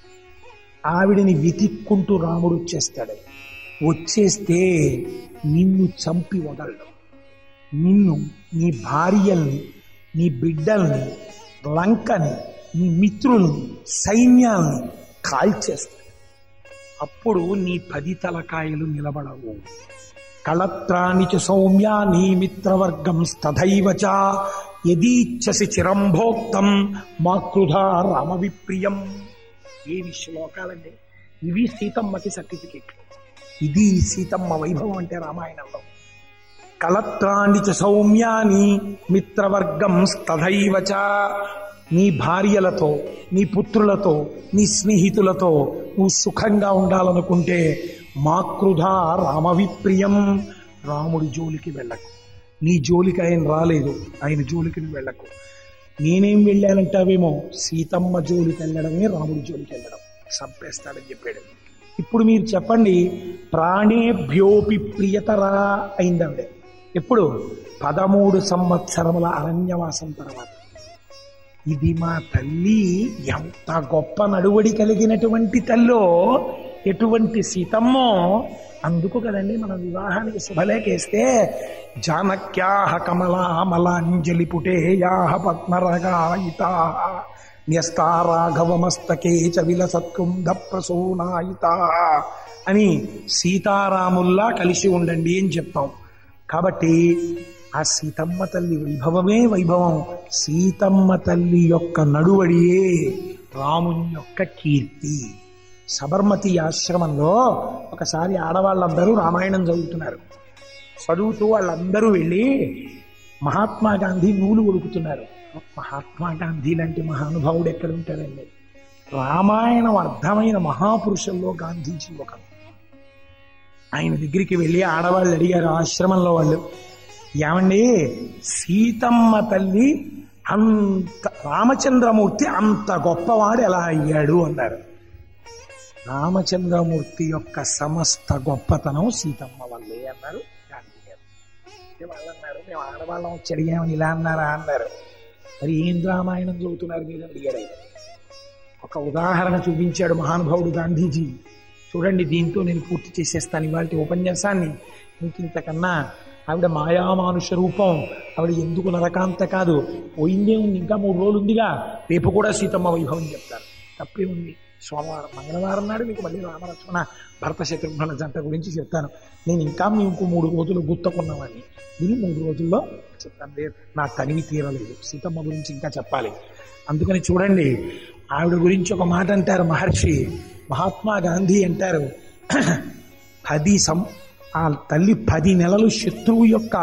ఆవిడని వెతిక్కుంటూ రాముడు వచ్చేస్తాడు. వచ్చేస్తే నిన్ను చంపి వదలడం. నిన్ను, నీ భార్యల్ని, నీ బిడ్డల్ని, లంకని, నీ మిత్రుల్ని, సైన్యాల్ని కాల్చేస్తాడు. అప్పుడు నీ 10 తలకాయలు నిలబడవు. కళత్రాని చ సౌమ్యాని మిత్రవర్గం తథైవ చ యదీచ్ఛసి చిరం భోక్తం మా క్రుధా రామ విప్రియం. ఏవి శ్లోకాలండి ఇవి! సీతమ్మకి సర్టిఫికెట్లు. ఇది సీతమ్మ వైభవం అంటే రామాయణంలో. కళత్రాని చ సౌమ్యాని మిత్రవర్గం తథైవ చ నీ భార్యలతో, నీ పుత్రులతో, నీ స్నేహితులతో నువ్వు సుఖంగా ఉండాలనుకుంటే మాకృధా రామవిప్రియం, రాముడి జోలికి వెళ్ళకు. నీ జోలికి ఆయన రాలేదు, ఆయన జోలికి నువ్వు వెళ్ళకు. నేనేం వెళ్ళానంటావేమో, సీతమ్మ జోలికి వెళ్ళడమే రాముడి జోలికి వెళ్ళడం, చంపేస్తాడని చెప్పాడు. ఇప్పుడు మీరు చెప్పండి, ప్రాణేభ్యోపి ప్రియతరా అయిందండి. ఎప్పుడు? 13 సంవత్సరముల అరణ్యవాసం తర్వాత. ఇది మా తల్లి ఎంత గొప్ప నడువడి కలిగినటువంటి తల్లో, ఎటువంటి సీతమ్మో. అందుకు కదండి మనం వివాహానికి శుభలేఖేస్తే జానక్యాహ కమలామలాంజలి పుటేయాహ పద్మరగాయితా న్యస్తా రాఘవమస్తకే చ విలసత్కుంద ప్రసూనాయితా అని సీతారాముల్లా కలిసి ఉండండి అని చెప్తాం. కాబట్టి ఆ సీతమ్మ తల్లి వైభవమే వైభవం. సీతమ్మ తల్లి యొక్క నడువడియే రాముని యొక్క కీర్తి. సబర్మతి ఆశ్రమంలో ఒకసారి ఆడవాళ్ళందరూ రామాయణం చదువుతున్నారు. చదువుతూ వాళ్ళందరూ వెళ్ళి మహాత్మా గాంధీ నూలు ఒలుకుతున్నారు. మహాత్మా గాంధీ లాంటి మహానుభావుడు ఎక్కడ ఉంటాడండి? రామాయణం అర్థమైన మహాపురుషుల్లో గాంధీజీ ఒకరు. ఆయన దగ్గరికి వెళ్ళి ఆడవాళ్ళు అడిగారు ఆశ్రమంలో వాళ్ళు, ఏమండి సీతమ్మ తల్లి అంత, రామచంద్రమూర్తి అంత గొప్పవాడు ఎలా అయ్యాడు అన్నారు. రామచంద్రమూర్తి యొక్క సమస్త గొప్పతనం సీతమ్మ వల్లే అన్నారు గాంధీ గారు. వాళ్ళు అన్నారు, మేము ఆడవాళ్ళం వచ్చి అడిగామని ఇలా అన్నారా అన్నారు. మరి ఏం రామాయణం చదువుతున్నారు మీరు అడిగారు. ఒక ఉదాహరణ చూపించాడు మహానుభావుడు గాంధీజీ. చూడండి, దీంతో నేను పూర్తి చేసేస్తాను ఇవాళ ఉపన్యాసాన్ని. ఇంతకన్నా ఆవిడ మాయామానుష రూపం, ఆవిడ ఎందుకు నరకాంత కాదు. పోయిందే ఉంది, ఇంకా 3 రోజులు ఉందిగా, రేపు కూడా సీతమ్మ వైభవం చెప్తారు. తప్పే ఉంది. సోమవారం మంగళవారం నాడు మీకు మళ్ళీ రామలక్ష్మణ భరత శత్రుఘ్నుల జంట గురించి చెప్తాను. నేను ఇంకా మీకు 3 రోజులు గుర్తుకున్నవాడిని, దీన్ని 3 రోజుల్లో చెప్తాను. నా తనివి తీరలేదు, సీతమ్మ గురించి ఇంకా చెప్పాలి. అందుకని చూడండి, ఆవిడ గురించి ఒక మాట అంటారు మహర్షి. మహాత్మా గాంధీ అంటారు, ఆ తల్లి 10 నెలలు శత్రువు యొక్క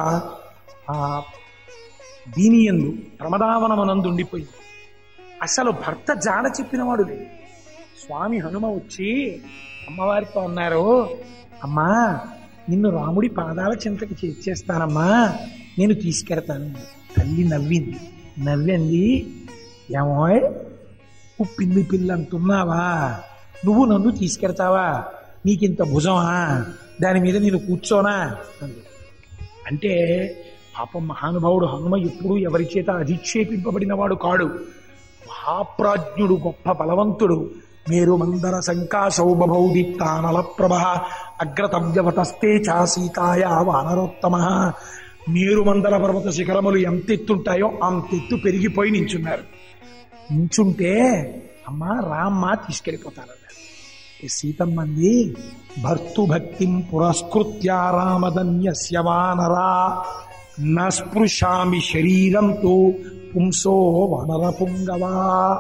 దీనియందు ప్రమదావనమనందు ఉండిపోయింది. అసలు భర్త జాడ చెప్పినవాడు లేదు. స్వామి హనుమ వచ్చి అమ్మవారితో అన్నారు, అమ్మా నిన్ను రాముడి పాదాల చింతకి చేర్చేస్తానమ్మా, నేను తీసుకెడతాను. తల్లి నవ్వింది. ఏమోయ్ పిల్లి పిల్లంటున్నావా, నువ్వు నన్ను తీసుకెడతావా, నీకింత భుజమా, దాని మీద నేను కూర్చోనా అంటే. పాపం మహానుభావుడు హనుమ ఎప్పుడూ ఎవరి చేత అధిక్షేపింపబడినవాడు కాడు. మహాప్రాజ్ఞుడు, గొప్ప బలవంతుడు. మేరు మందర సంకాశౌ బభౌదిత్తానల ప్రభ అగ్రతవ్యవతస్తే చా సీతాయ వానరోత్తమ. మేరు మందర పర్వత శిఖరములు ఎంతెత్తుంటాయో అంతెత్తు పెరిగిపోయి నించున్నారు. నించుంటే అమ్మా రామ్మ తీసుకెళ్ళిపోతానన్నారు. సీతమ్మంది, భర్తుభక్తిం పురస్కృత్య రామధన్యస్య వానరా నస్పృశామి శరీరంతో పుంసో వనర పుంగవా.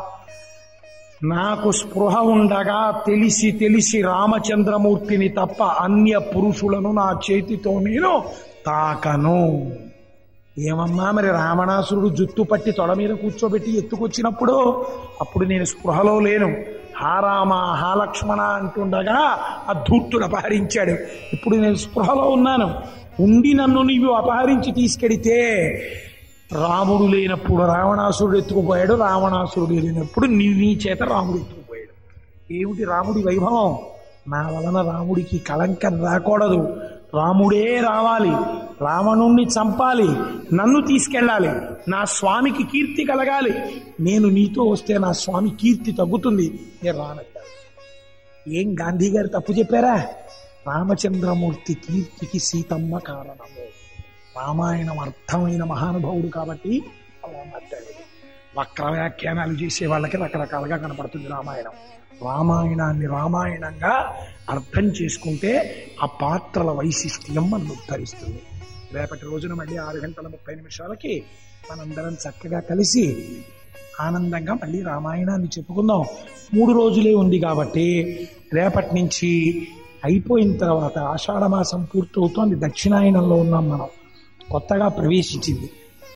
నాకు స్పృహ ఉండగా తెలిసి రామచంద్రమూర్తిని తప్ప అన్య పురుషులను నా చేతితో నేను తాకను. ఏమమ్మా మరి రావణాసురుడు జుట్టు పట్టి తొడ మీద కూర్చోబెట్టి ఎత్తుకొచ్చినప్పుడు అప్పుడు నేను స్పృహలో లేను. హా రామ హా లక్ష్మణ అంటుండగా ఆ ధూర్తుడు అపహరించాడు. ఇప్పుడు నేను స్పృహలో ఉన్నాను. ఉండి నన్ను నీవు అపహరించి తీసుకెడితే, రాముడు లేనప్పుడు రావణాసురుడు ఎత్తుకుపోయాడు, రావణాసురుడు లేనప్పుడు నీ చేత రాముడు ఎత్తుకుపోయాడు. ఏమిటి రాముడి వైభవం? నా వలన రాముడికి కళంకం రాకూడదు. రాముడే రావాలి, రావణుణ్ణి చంపాలి, నన్ను తీసుకెళ్ళాలి, నా స్వామికి కీర్తి కలగాలి. నేను నీతో వస్తే నా స్వామి కీర్తి తగ్గుతుంది, నేను రానట్టాను. ఏం గాంధీ గారు తప్పు చెప్పారా? రామచంద్రమూర్తి కీర్తికి సీతమ్మ కారణము. రామాయణం అర్థమైన మహానుభావుడు కాబట్టి అలా మాట్లాడేది. వక్ర వ్యాఖ్యానాలు చేసే వాళ్ళకి రకరకాలుగా కనపడుతుంది రామాయణం. రామాయణాన్ని రామాయణంగా అర్థం చేసుకుంటే ఆ పాత్రల వైశిష్ట్యం మనం ఉద్ధరిస్తుంది. రేపటి రోజున మళ్ళీ 6:30 మనందరం చక్కగా కలిసి ఆనందంగా మళ్ళీ రామాయణాన్ని చెప్పుకుందాం. 3 రోజులే ఉంది కాబట్టి రేపటి నుంచి అయిపోయిన తర్వాత ఆషాఢమాసం పూర్తవుతోంది. దక్షిణాయనంలో ఉన్నాం మనం, కొత్తగా ప్రవేశించింది.